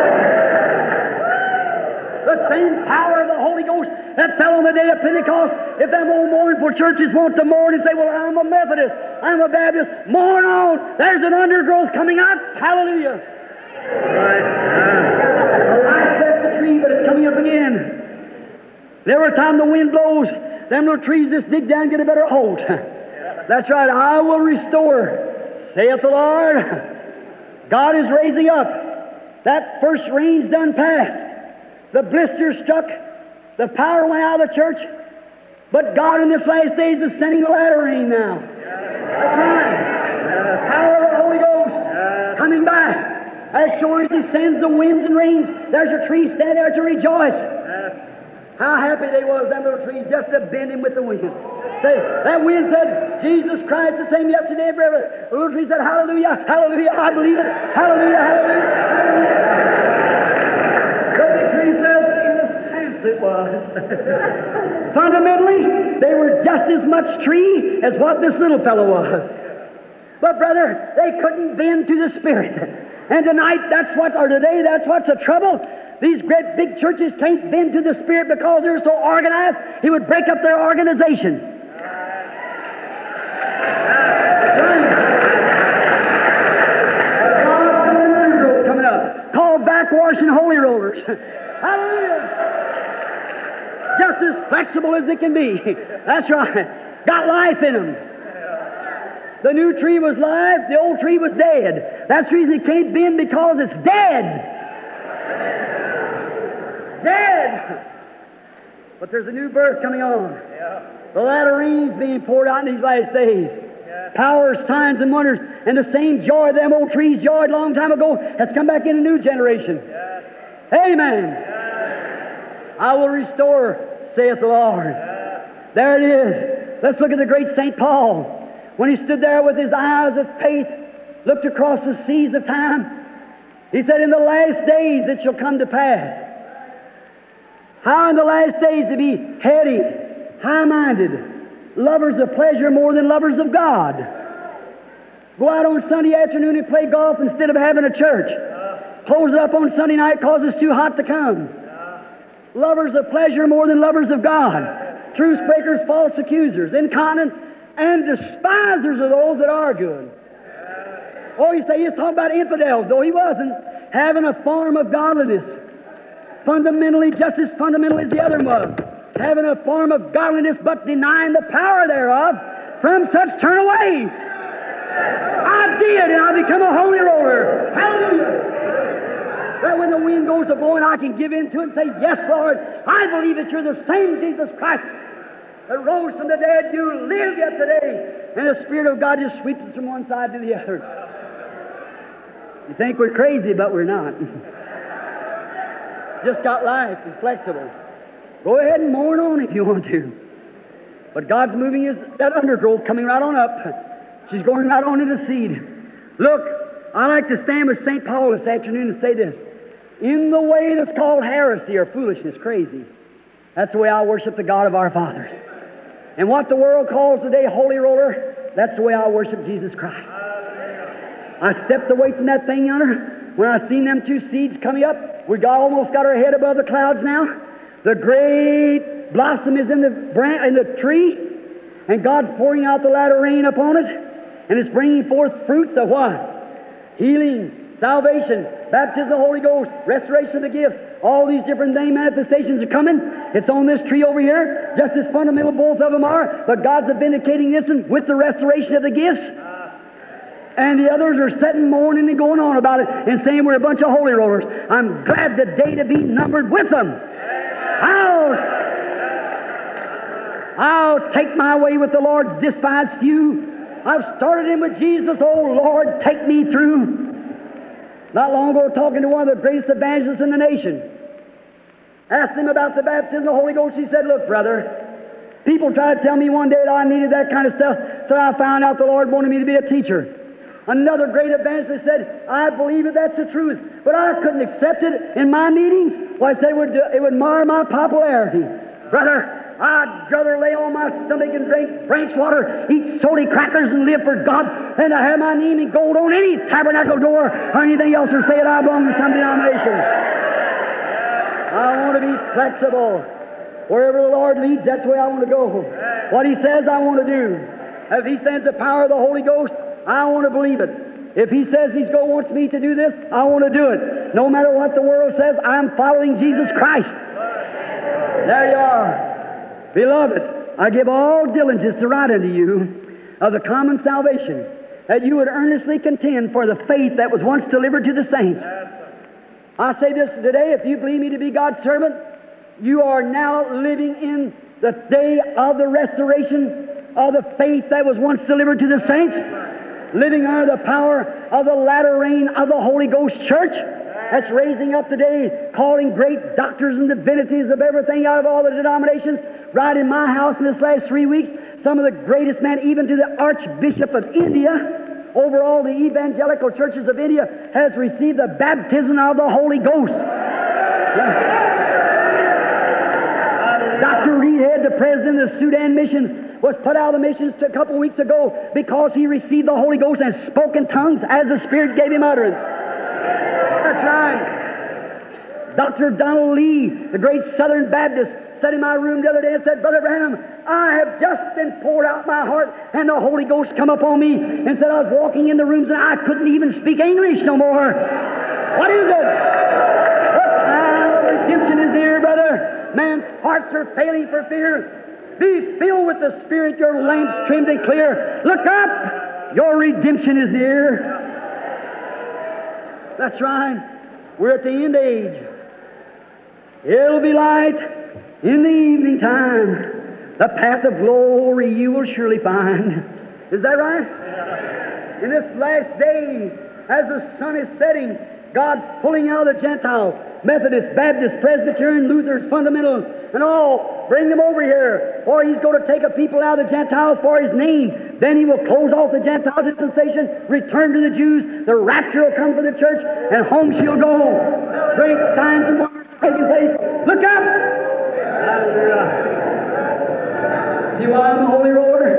B: The same power of the Holy Ghost that fell on the day of Pentecost. If them old mournful churches want to mourn and say, well, I'm a Methodist, I'm a Baptist, mourn on. There's an undergrowth coming up. Hallelujah. Right. I left the tree, but it's coming up again. Every time the wind blows, them little trees just dig down and get a better hold. That's right. I will restore, saith the Lord. God is raising up. That first rain's done past. The blister struck. The power went out of the church. But God in this last days is sending the latter rain now. That's right. The power of the Holy Ghost coming back. As sure as He sends the winds and rains, there's a tree standing there to rejoice. How happy they was, them little trees, just to bend him with the wind. Say, that wind said, Jesus Christ the same yesterday and forever. The little tree said, hallelujah, hallelujah, I believe it. Hallelujah, hallelujah. The big tree said, in the sense it was. Fundamentally, they were just as much tree as what this little fellow was. But brother, they couldn't bend to the Spirit. And tonight, that's what, or today, that's what's the trouble. These great big churches can't bend to the Spirit because they're so organized, He would break up their organization. God's coming up, called backwash and holy rollers. Hallelujah! Just as flexible as it can be. That's right. Got life in them. The new tree was live, the old tree was dead. That's the reason it can't bend, because it's dead. Dead! But there's a new birth coming on. Yeah. The latter rain's being poured out in these last days. Yeah. Powers, signs, and wonders. And the same joy them old trees joyed a long time ago has come back in a new generation. Yeah. Amen. Yeah. I will restore, saith the Lord. Yeah. There it is. Let's look at the great Saint Paul. When he stood there with his eyes of faith, looked across the seas of time, he said, in the last days it shall come to pass. How in the last days to be heady, high-minded, lovers of pleasure more than lovers of God. Go out on Sunday afternoon and play golf instead of having a church. Close it up on Sunday night because it's too hot to come. lovers of pleasure more than lovers of God, truce breakers, false accusers, incontinent, and despisers of those that are good. Oh, you say he's talking about infidels. No, he wasn't. Having a form of godliness. Fundamentally, just as fundamental as the other was. Having a form of godliness, but denying the power thereof. From such turn away. I did, and I become a holy roller. Hallelujah. That when the wind goes a blowing, I can give in to it and say, yes, Lord, I believe that you're the same Jesus Christ that rose from the dead. You live yet today. And the Spirit of God just sweeps us from one side to the other. You think we're crazy, but we're not. Just got life. It's flexible. Go ahead and mourn on if you want to. But God's moving his, that undergrowth coming right on up. She's going right on into seed. Look, I like to stand with Saint Paul this afternoon and say this. In the way that's called heresy or foolishness, crazy, that's the way I worship the God of our fathers. And what the world calls today holy roller, that's the way I worship Jesus Christ. I stepped away from that thing yonder when I seen them two seeds coming up. We got, almost got our head above the clouds now. The great blossom is in the branch, in the tree, and God's pouring out the latter rain upon it, and it's bringing forth fruits of what? Healing, salvation, baptism of the Holy Ghost, restoration of the gifts. All these different thing manifestations are coming. It's on this tree over here, just as fundamental both of them are, but God's vindicating this one with the restoration of the gifts. And the others are sitting mourning and going on about it and saying we're a bunch of holy rollers. I'm glad the day to be numbered with them. I'll, I'll take my way with the Lord's despised few. I've started in with Jesus. Oh, Lord, take me through. Not long ago, talking to one of the greatest evangelists in the nation. Asked him about the baptism of the Holy Ghost. He said, look, brother, people tried to tell me one day that I needed that kind of stuff, so I found out the Lord wanted me to be a teacher. Another great evangelist said, I believe that that's the truth, but I couldn't accept it in my meetings. Why, well, it would, it would mar my popularity. Brother, I'd rather lay on my stomach and drink branch water, eat salty crackers, and live for God than to have my name in gold on any tabernacle door or anything else or say that I belong to some denomination. I want to be flexible. Wherever the Lord leads, that's the way I want to go. What He says, I want to do. If He sends the power of the Holy Ghost, I want to believe it. If He says He's going wants me to do this, I want to do it. No matter what the world says, I'm following Jesus Christ. There you are. Beloved, I give all diligence to write unto you of the common salvation, that you would earnestly contend for the faith that was once delivered to the saints. I say this today, if you believe me to be God's servant, you are now living in the day of the restoration of the faith that was once delivered to the saints, living under the power of the latter rain of the Holy Ghost Church that's raising up today, calling great doctors and divinities of everything out of all the denominations. Right in my house in this last three weeks, some of the greatest men, even to the Archbishop of India, over all the evangelical churches of India, has received the baptism of the Holy Ghost. Doctor Reedhead, the president of the Sudan Missions, was put out of the missions a couple weeks ago because he received the Holy Ghost and spoke in tongues as the Spirit gave him utterance. That's right. Doctor Donald Lee, the great Southern Baptist, sat in my room the other day and said, Brother Branham, I have just been poured out my heart, and the Holy Ghost come upon me, and said I was walking in the rooms and I couldn't even speak English no more. What is it? What kind of redemption is here, brother? Man's hearts are failing for fear. Be filled with the Spirit, your lamps trimmed and clear. Look up! Your redemption is near. That's right. We're at the end age. It'll be light in the evening time. The path of glory you will surely find. Is that right? In this last day, as the sun is setting, God's pulling out the Gentiles, Methodist, Baptist, Presbyterian, Luther's, Fundamentals, and all. Bring them over here, for He's going to take a people out of the Gentiles for His name. Then He will close off the Gentile dispensation, return to the Jews, the rapture will come for the church, and home she'll go. Great signs and wonders taking place. Look up! Hallelujah. See why I'm a holy roller?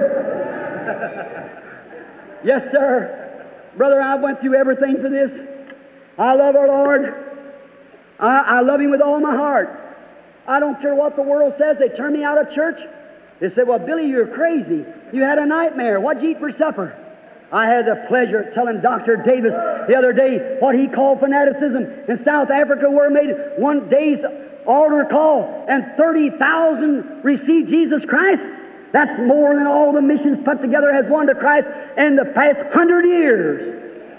B: Yes, sir. Brother, I went through everything for this. I love our Lord. I, I love Him with all my heart. I don't care what the world says. They turn me out of church. They say, well, Billy, you're crazy. You had a nightmare. What'd you eat for supper? I had the pleasure of telling Doctor Davis the other day what he called fanaticism in South Africa, where he made one day's altar call and thirty thousand received Jesus Christ. That's more than all the missions put together has won to Christ in the past hundred years.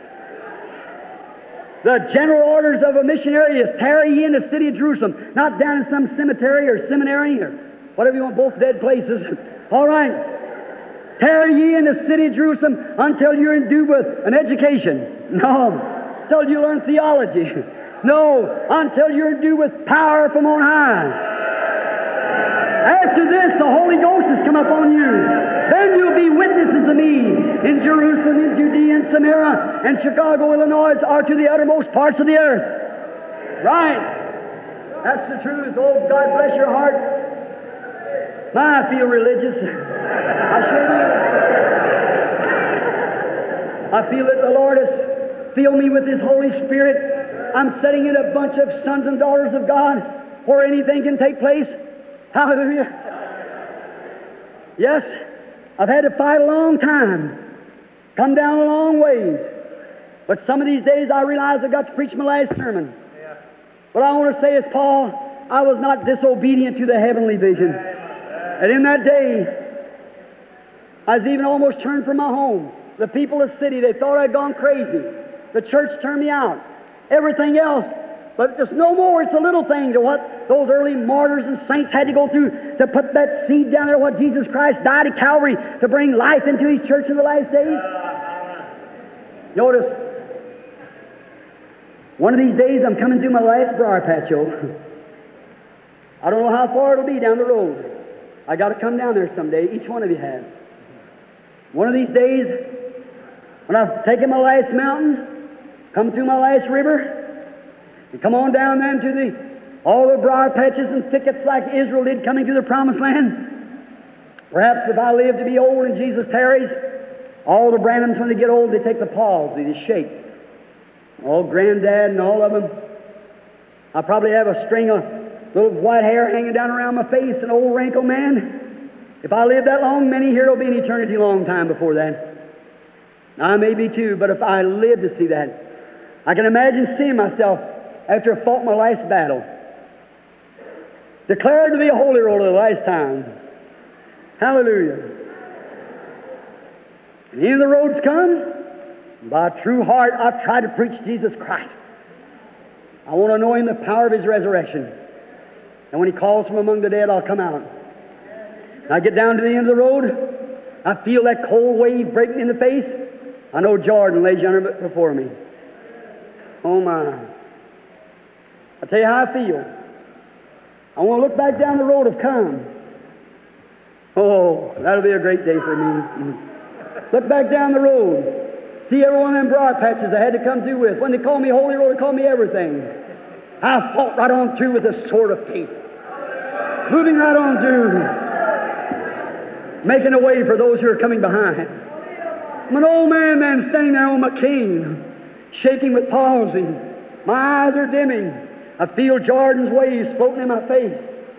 B: The general orders of a missionary is tarry ye in the city of Jerusalem, not down in some cemetery or seminary or whatever you want, both dead places. All right. Tarry ye in the city of Jerusalem until you're endued with an education. No. Until you learn theology. No. Until you're endued with power from on high. After this, the Holy Ghost has come upon you. Then you'll be witnesses of me in Jerusalem, in Judea, and Samaria, and Chicago, Illinois, or to the uttermost parts of the earth. Right. That's the truth. Oh, God bless your heart. My, I feel religious. I sure do. I feel that the Lord has filled me with His Holy Spirit. I'm sitting in a bunch of sons and daughters of God where anything can take place. Hallelujah. Yes, I've had to fight a long time, come down a long ways. But some of these days I realize I got to preach my last sermon. What I want to say is, Paul, I was not disobedient to the heavenly vision. And in that day, I was even almost turned from my home. The people of the city, they thought I'd gone crazy. The church turned me out. Everything else, but just no more. It's a little thing to what those early martyrs and saints had to go through to put that seed down there, what Jesus Christ died at Calvary to bring life into His church in the last days. Notice, one of these days I'm coming through my last briar patch, yo. I don't know how far it'll be down the road. I got to come down there someday. Each one of you has. One of these days, when I've taken my last mountain, come through my last river, and come on down then to the all the briar patches and thickets like Israel did coming to the promised land. Perhaps if I live to be old and Jesus tarries, all the Branhams, when they get old, they take the palsy, they shake. All granddad and all of them. I probably have a string of little white hair hanging down around my face, an old wrinkled man. If I live that long, many here will be an eternity long time before that. I may be too, but if I live to see that, I can imagine seeing myself after I fought my last battle, declared to be a holy roller the last time. Hallelujah. And in the roads come, by a true heart, I've tried to preach Jesus Christ. I want to know Him, the power of His resurrection. And when He calls from among the dead, I'll come out. And I get down to the end of the road, I feel that cold wave break me in the face. I know Jordan lays yonder before me. Oh my. I tell you how I feel. I want to look back down the road of come. Oh, that'll be a great day for me. Look back down the road. See every one of them briar patches I had to come through with. When they call me Holy Roller, they call me everything. I fought right on through with the sword of faith. Moving right on through. Making a way for those who are coming behind. I'm an old man then standing there on my cane, shaking with palsy. My eyes are dimming. I feel Jordan's waves floating in my face.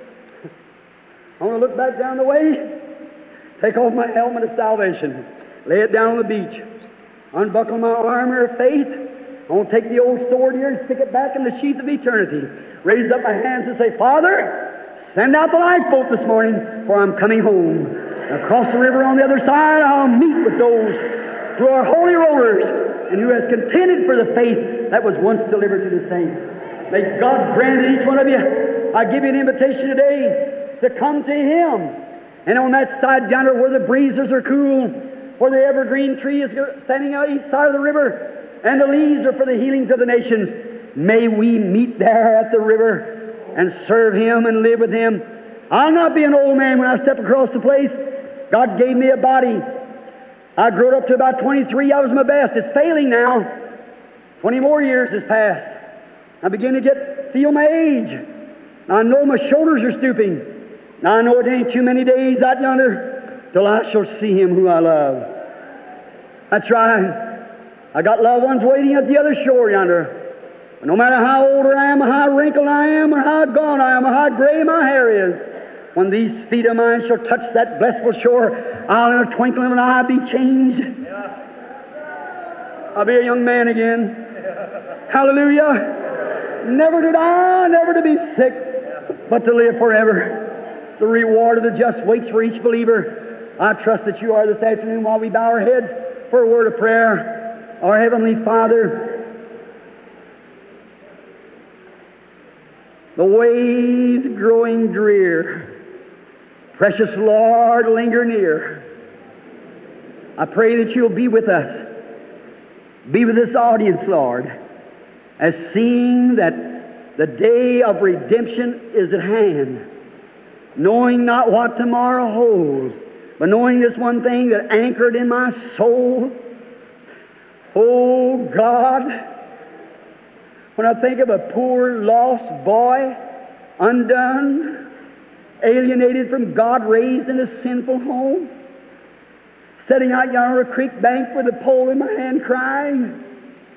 B: I want to look back down the way, take off my helmet of salvation, lay it down on the beach, unbuckle my armor of faith. I want to take the old sword here and stick it back in the sheath of eternity. Raise up my hands and say, Father, send out the lifeboat this morning, for I'm coming home. Across the river on the other side, I'll meet with those who are holy rollers and who has contended for the faith that was once delivered to the saints. May God grant each one of you. I give you an invitation today to come to Him. And on that side yonder where the breezes are cool, where the evergreen tree is standing on each side of the river, and the leaves are for the healings of the nations, may we meet there at the river and serve Him and live with Him. I'll not be an old man when I step across the place. God gave me a body. I grew up to about twenty-three. I was my best. It's failing now. Twenty more years has passed. I begin to get feel my age. I know my shoulders are stooping. Now I know it ain't too many days out yonder till I shall see Him who I love. That's right. I got loved ones waiting at the other shore yonder. No matter how old I am, or how wrinkled I am, or how gaunt I am, or how gray my hair is, when these feet of mine shall touch that blissful shore, I'll in a twinkling of an eye be changed. I'll be a young man again. Hallelujah. Never to die, never to be sick, but to live forever. The reward of the just waits for each believer. I trust that you are this afternoon while we bow our heads for a word of prayer. Our Heavenly Father, the way's growing drear. Precious Lord, linger near. I pray that you'll be with us. Be with this audience, Lord, as seeing that the day of redemption is at hand, knowing not what tomorrow holds, but knowing this one thing that anchored in my soul. Oh God, when I think of a poor lost boy, undone, alienated from God, raised in a sinful home, sitting out yonder on a creek bank with a pole in my hand crying,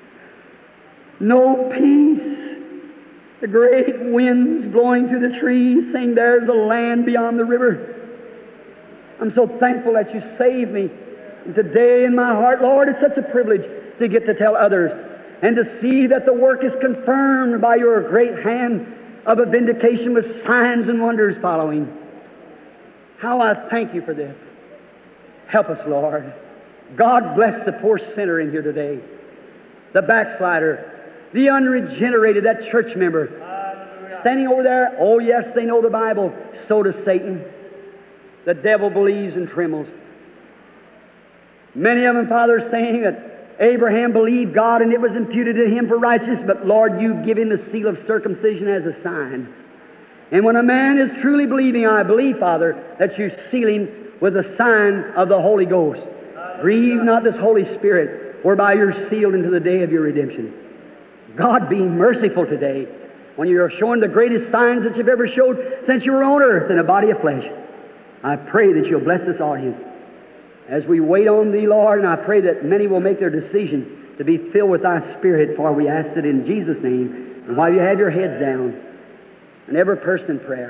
B: no peace, the great winds blowing through the trees saying there's a land beyond the river. I'm so thankful that you saved me. And today in my heart, Lord, it's such a privilege to get to tell others and to see that the work is confirmed by your great hand of a vindication with signs and wonders following. How I thank you for this. Help us, Lord. God bless the poor sinner in here today, the backslider, the unregenerated, that church member, standing over there. Oh, yes, they know the Bible. So does Satan. The devil believes and trembles. Many of them, Father, are saying that Abraham believed God and it was imputed to him for righteousness, but Lord, you give him the seal of circumcision as a sign. And when a man is truly believing, I believe, Father, that you seal him with the sign of the Holy Ghost. Grieve not this Holy Spirit, whereby you're sealed into the day of your redemption. God, be merciful today when you're showing the greatest signs that you've ever showed since you were on earth in a body of flesh. I pray that you'll bless this audience as we wait on thee, Lord, and I pray that many will make their decision to be filled with thy Spirit, for we ask it in Jesus' name. And while you have your heads down, and every person in prayer,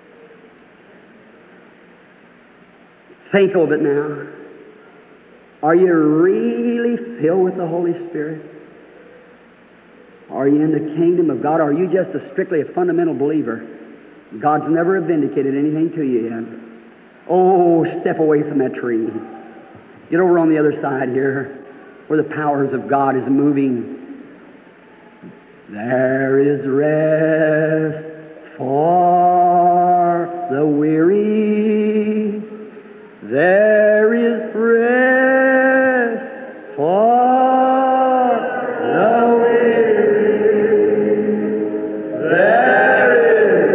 B: think of it now. Are you really filled with the Holy Spirit? Are you in the kingdom of God? Are you just a strictly a fundamental believer? God's never vindicated anything to you yet. Oh, step away from that tree. Get over on the other side here, where the powers of God is moving. There is rest for the weary. There is rest for the weary. There is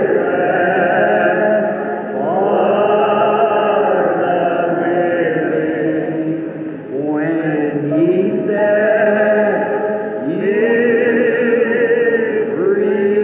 B: rest for the weary. When he said, "Ye free."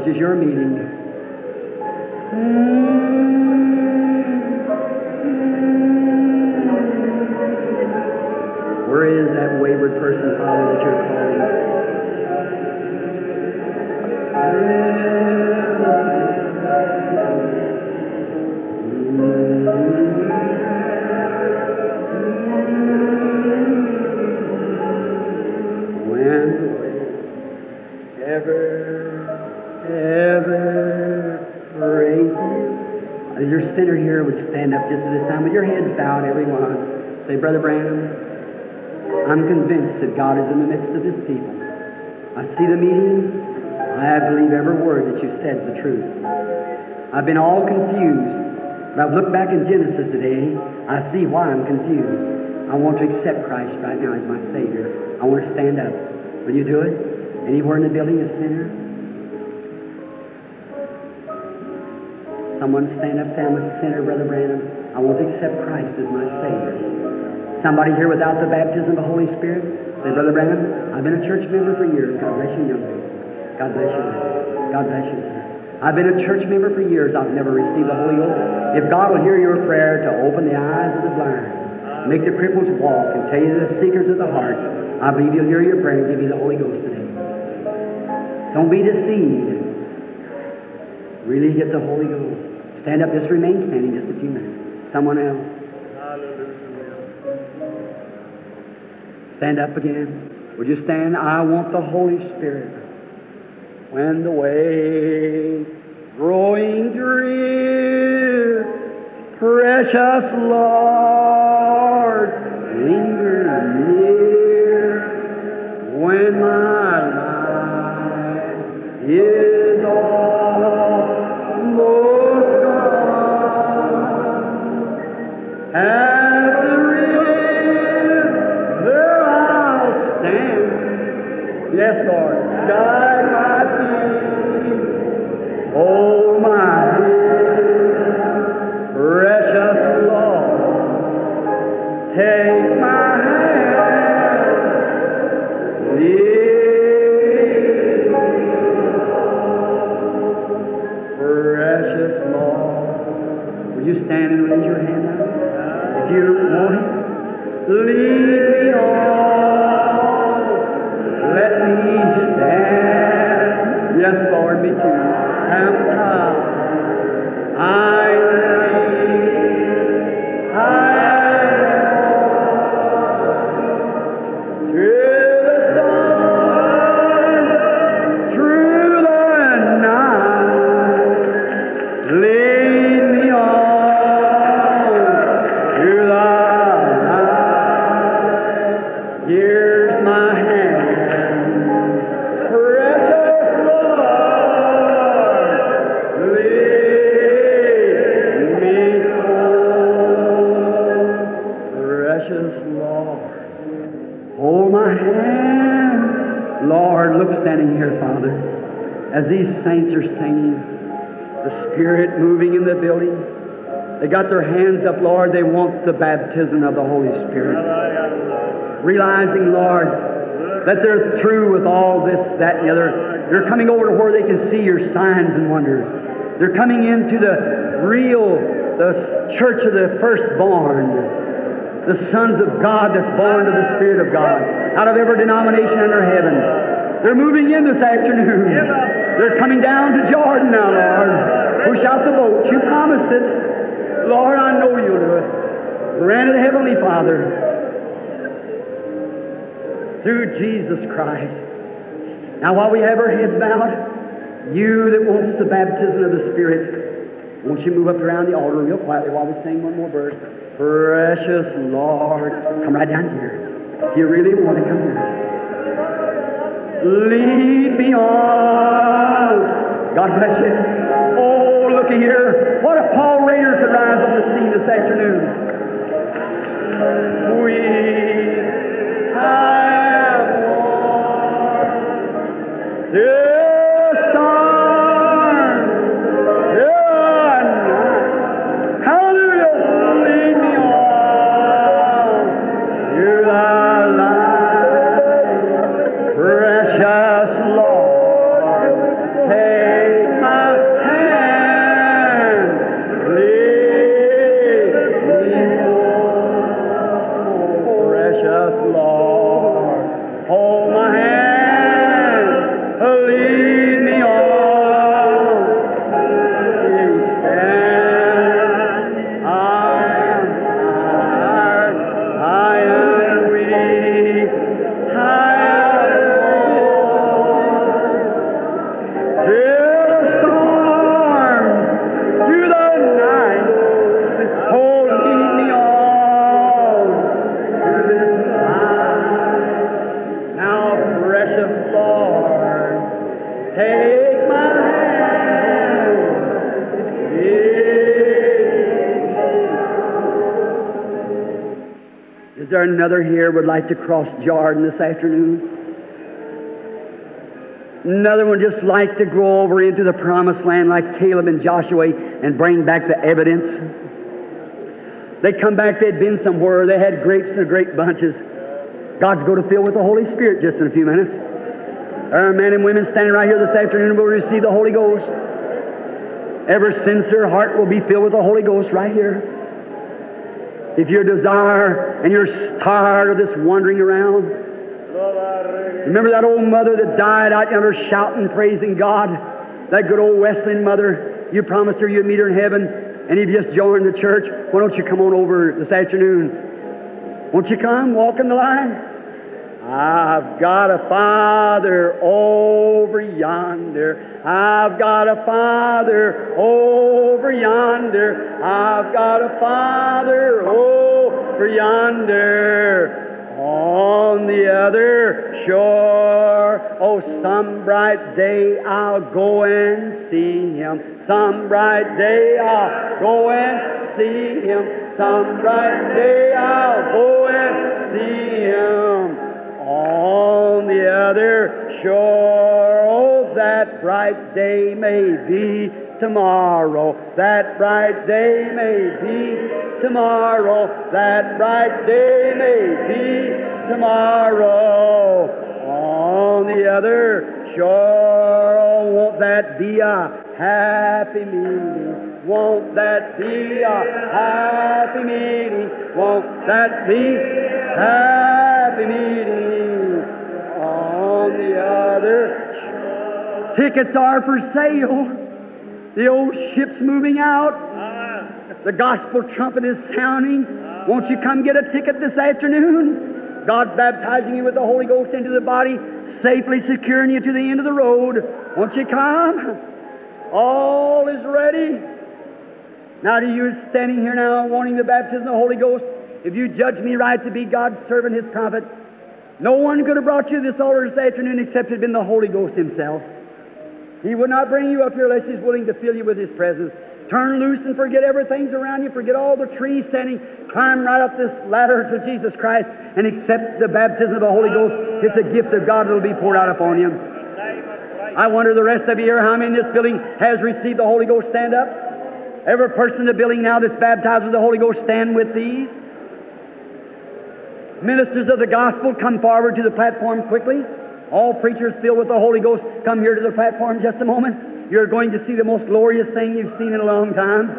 D: is your meeting. Where is that wayward person, Father, that you're calling? When ever, ever praise you. As your sinner here would stand up just at this time with your heads bowed, everyone. Say, Brother Branham, I'm convinced that God is in the midst of His people. I see the meeting. I believe every word that you said is the truth. I've been all confused, but I've looked back in Genesis today. I see why I'm confused. I want to accept Christ right now as my Savior. I want to stand up. Will you do it? Anywhere in the building, a sinner? Someone stand up, say, I'm a sinner, Brother Branham. I want to accept Christ as my Savior. Somebody here without the baptism of the Holy Spirit? Say, Brother Branham, I've been a church member for years. God bless you, young man. God bless you. God bless you, sir. I've been a church member for years. I've never received the Holy Ghost. If God will hear your prayer to open the eyes of the blind, make the cripples walk, and tell you the secrets of the heart, I believe He'll hear your prayer and give you the Holy Ghost today. Don't be deceived. Really get the Holy Ghost. Stand up. Just remain standing just a few minutes. Someone else. Stand up again. Would you stand? I want the Holy Spirit. When the way growing drear, precious Lord, linger near. When my life is almost gone, at the river I'll stand. Yes, Lord. Guide my feet, hold my hand, precious Lord. Take my hand, lead me, precious Lord. Will you stand and raise your hand now? If you want Him, lead me on, let me stand. Yes, Lord, me too. Am proud. I lead, I through the storm, through the night, lead me on through the night. Here's my hand, precious Lord, lead me home, precious Lord. Hold my hand. Lord, look standing here, Father, as these saints are singing, the Spirit moving in the building. They got their hands up, Lord. They want the baptism of the Holy Spirit. Realizing, Lord, that they're through with all this, that, and the other. They're coming over to where they can see your signs and wonders. They're coming into the real, the church of the firstborn, the sons of God that's born to the Spirit of God, out of every denomination under heaven. They're moving in this afternoon. They're coming down to Jordan now, Lord. Push out the boat. You promised it. Lord, I know you'll do it. Grant it, Heavenly Father, through Jesus Christ. Now, while we have our heads bowed, you that wants the baptism of the Spirit, won't you move up around the altar real quietly while we sing one more verse? Precious Lord. Come right down here. If you really want to come here. Lead me on. God bless you. Oh, looky here. What if Paul Rader could rise on the scene this afternoon? We have won this storm, this night. Hallelujah. Lead me on through the light. Precious Lord, take another here would like to cross Jordan this afternoon. Another one just like to go over into the promised land like Caleb and Joshua and bring back the evidence. They come back, they'd been somewhere, they had grapes in great bunches. God's going to fill with the Holy Spirit just in a few minutes. There are men and women standing right here this afternoon who will receive the Holy Ghost. Every sincere heart will be filled with the Holy Ghost right here. If your desire and you're tired of this wandering around, remember that old mother that died out yonder shouting, praising God? That good old Wesleyan mother, you promised her you'd meet her in heaven, and you've just joined the church. Why don't you come on over this afternoon? Won't you come, walk in the line? I've got a Father over yonder. I've got a Father over yonder. I've got a Father over yonder. On the other shore, oh, some bright day I'll go and see Him. Some bright day I'll go and see Him. Some bright day I'll go and see Him. On the other shore, oh, that bright day may be tomorrow. That bright day may be tomorrow. That bright day may be tomorrow. On the other shore, oh, won't that be a happy meeting? Won't that be a happy meeting? Won't that be happy meeting? On the other shore, tickets are for sale. The old ship's moving out. The gospel trumpet is sounding. Won't you come get a ticket this afternoon? God's baptizing you with the Holy Ghost into the body, safely securing you to the end of the road. Won't you come? All is ready. Now, to you standing here now wanting the baptism of the Holy Ghost, if you judge me right to be God's servant, His prophet, no one could have brought you to this altar this afternoon except it had been the Holy Ghost Himself. He would not bring you up here unless He's willing to fill you with His presence. Turn loose and forget everything's around you. Forget all the trees standing. Climb right up this ladder to Jesus Christ and accept the baptism of the Holy Ghost. It's a gift of God that will be poured out upon you. I wonder the rest of you here, how many in this building has received the Holy Ghost? Stand up. Every person in the building now that's baptized with the Holy Ghost, stand with these. Ministers of the gospel, come forward to the platform quickly. All preachers filled with the Holy Ghost, come here to the platform just a moment. You're going to see the most glorious thing you've seen in a long time.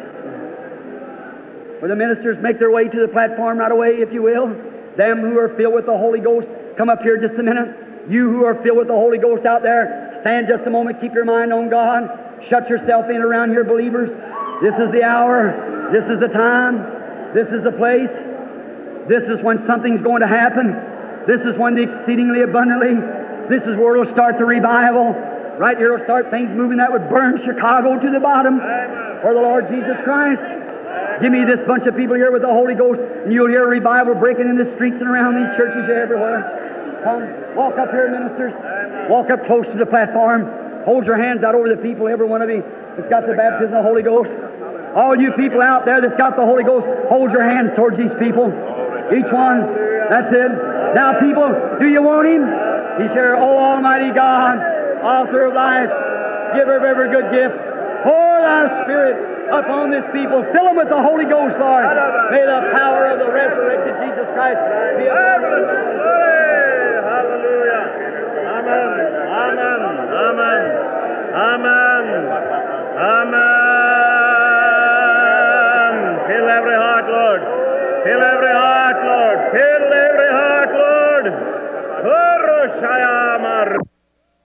D: Will the ministers make their way to the platform right away, if you will? Them who are filled with the Holy Ghost, come up here just a minute. You who are filled with the Holy Ghost out there, stand just a moment, keep your mind on God. Shut yourself in around here, believers. This is the hour. This is the time. This is the place. This is when something's going to happen. This is when the exceedingly abundantly, this is where it'll start the revival. Right here it'll start things moving that would burn Chicago to the bottom for the Lord Jesus Christ. Give me this bunch of people here with the Holy Ghost, and you'll hear a revival breaking in the streets and around these churches everywhere. Come, walk up here, ministers. Walk up close to the platform. Hold your hands out over the people, every one of you that's got the baptism of the Holy Ghost. All you people out there that's got the Holy Ghost, hold your hands towards these people. Each one. That's it. Now, people, do you want Him? He's here. Oh, Almighty God, author of life, giver of every good gift, pour Thy Spirit upon this people. Fill them with the Holy Ghost, Lord. May the power of the resurrected Jesus Christ be upon them.
C: Hallelujah. Amen. Amen. Amen. Amen. Amen. Fill every heart, Lord. Fill every heart, Lord. Fill every heart, Lord.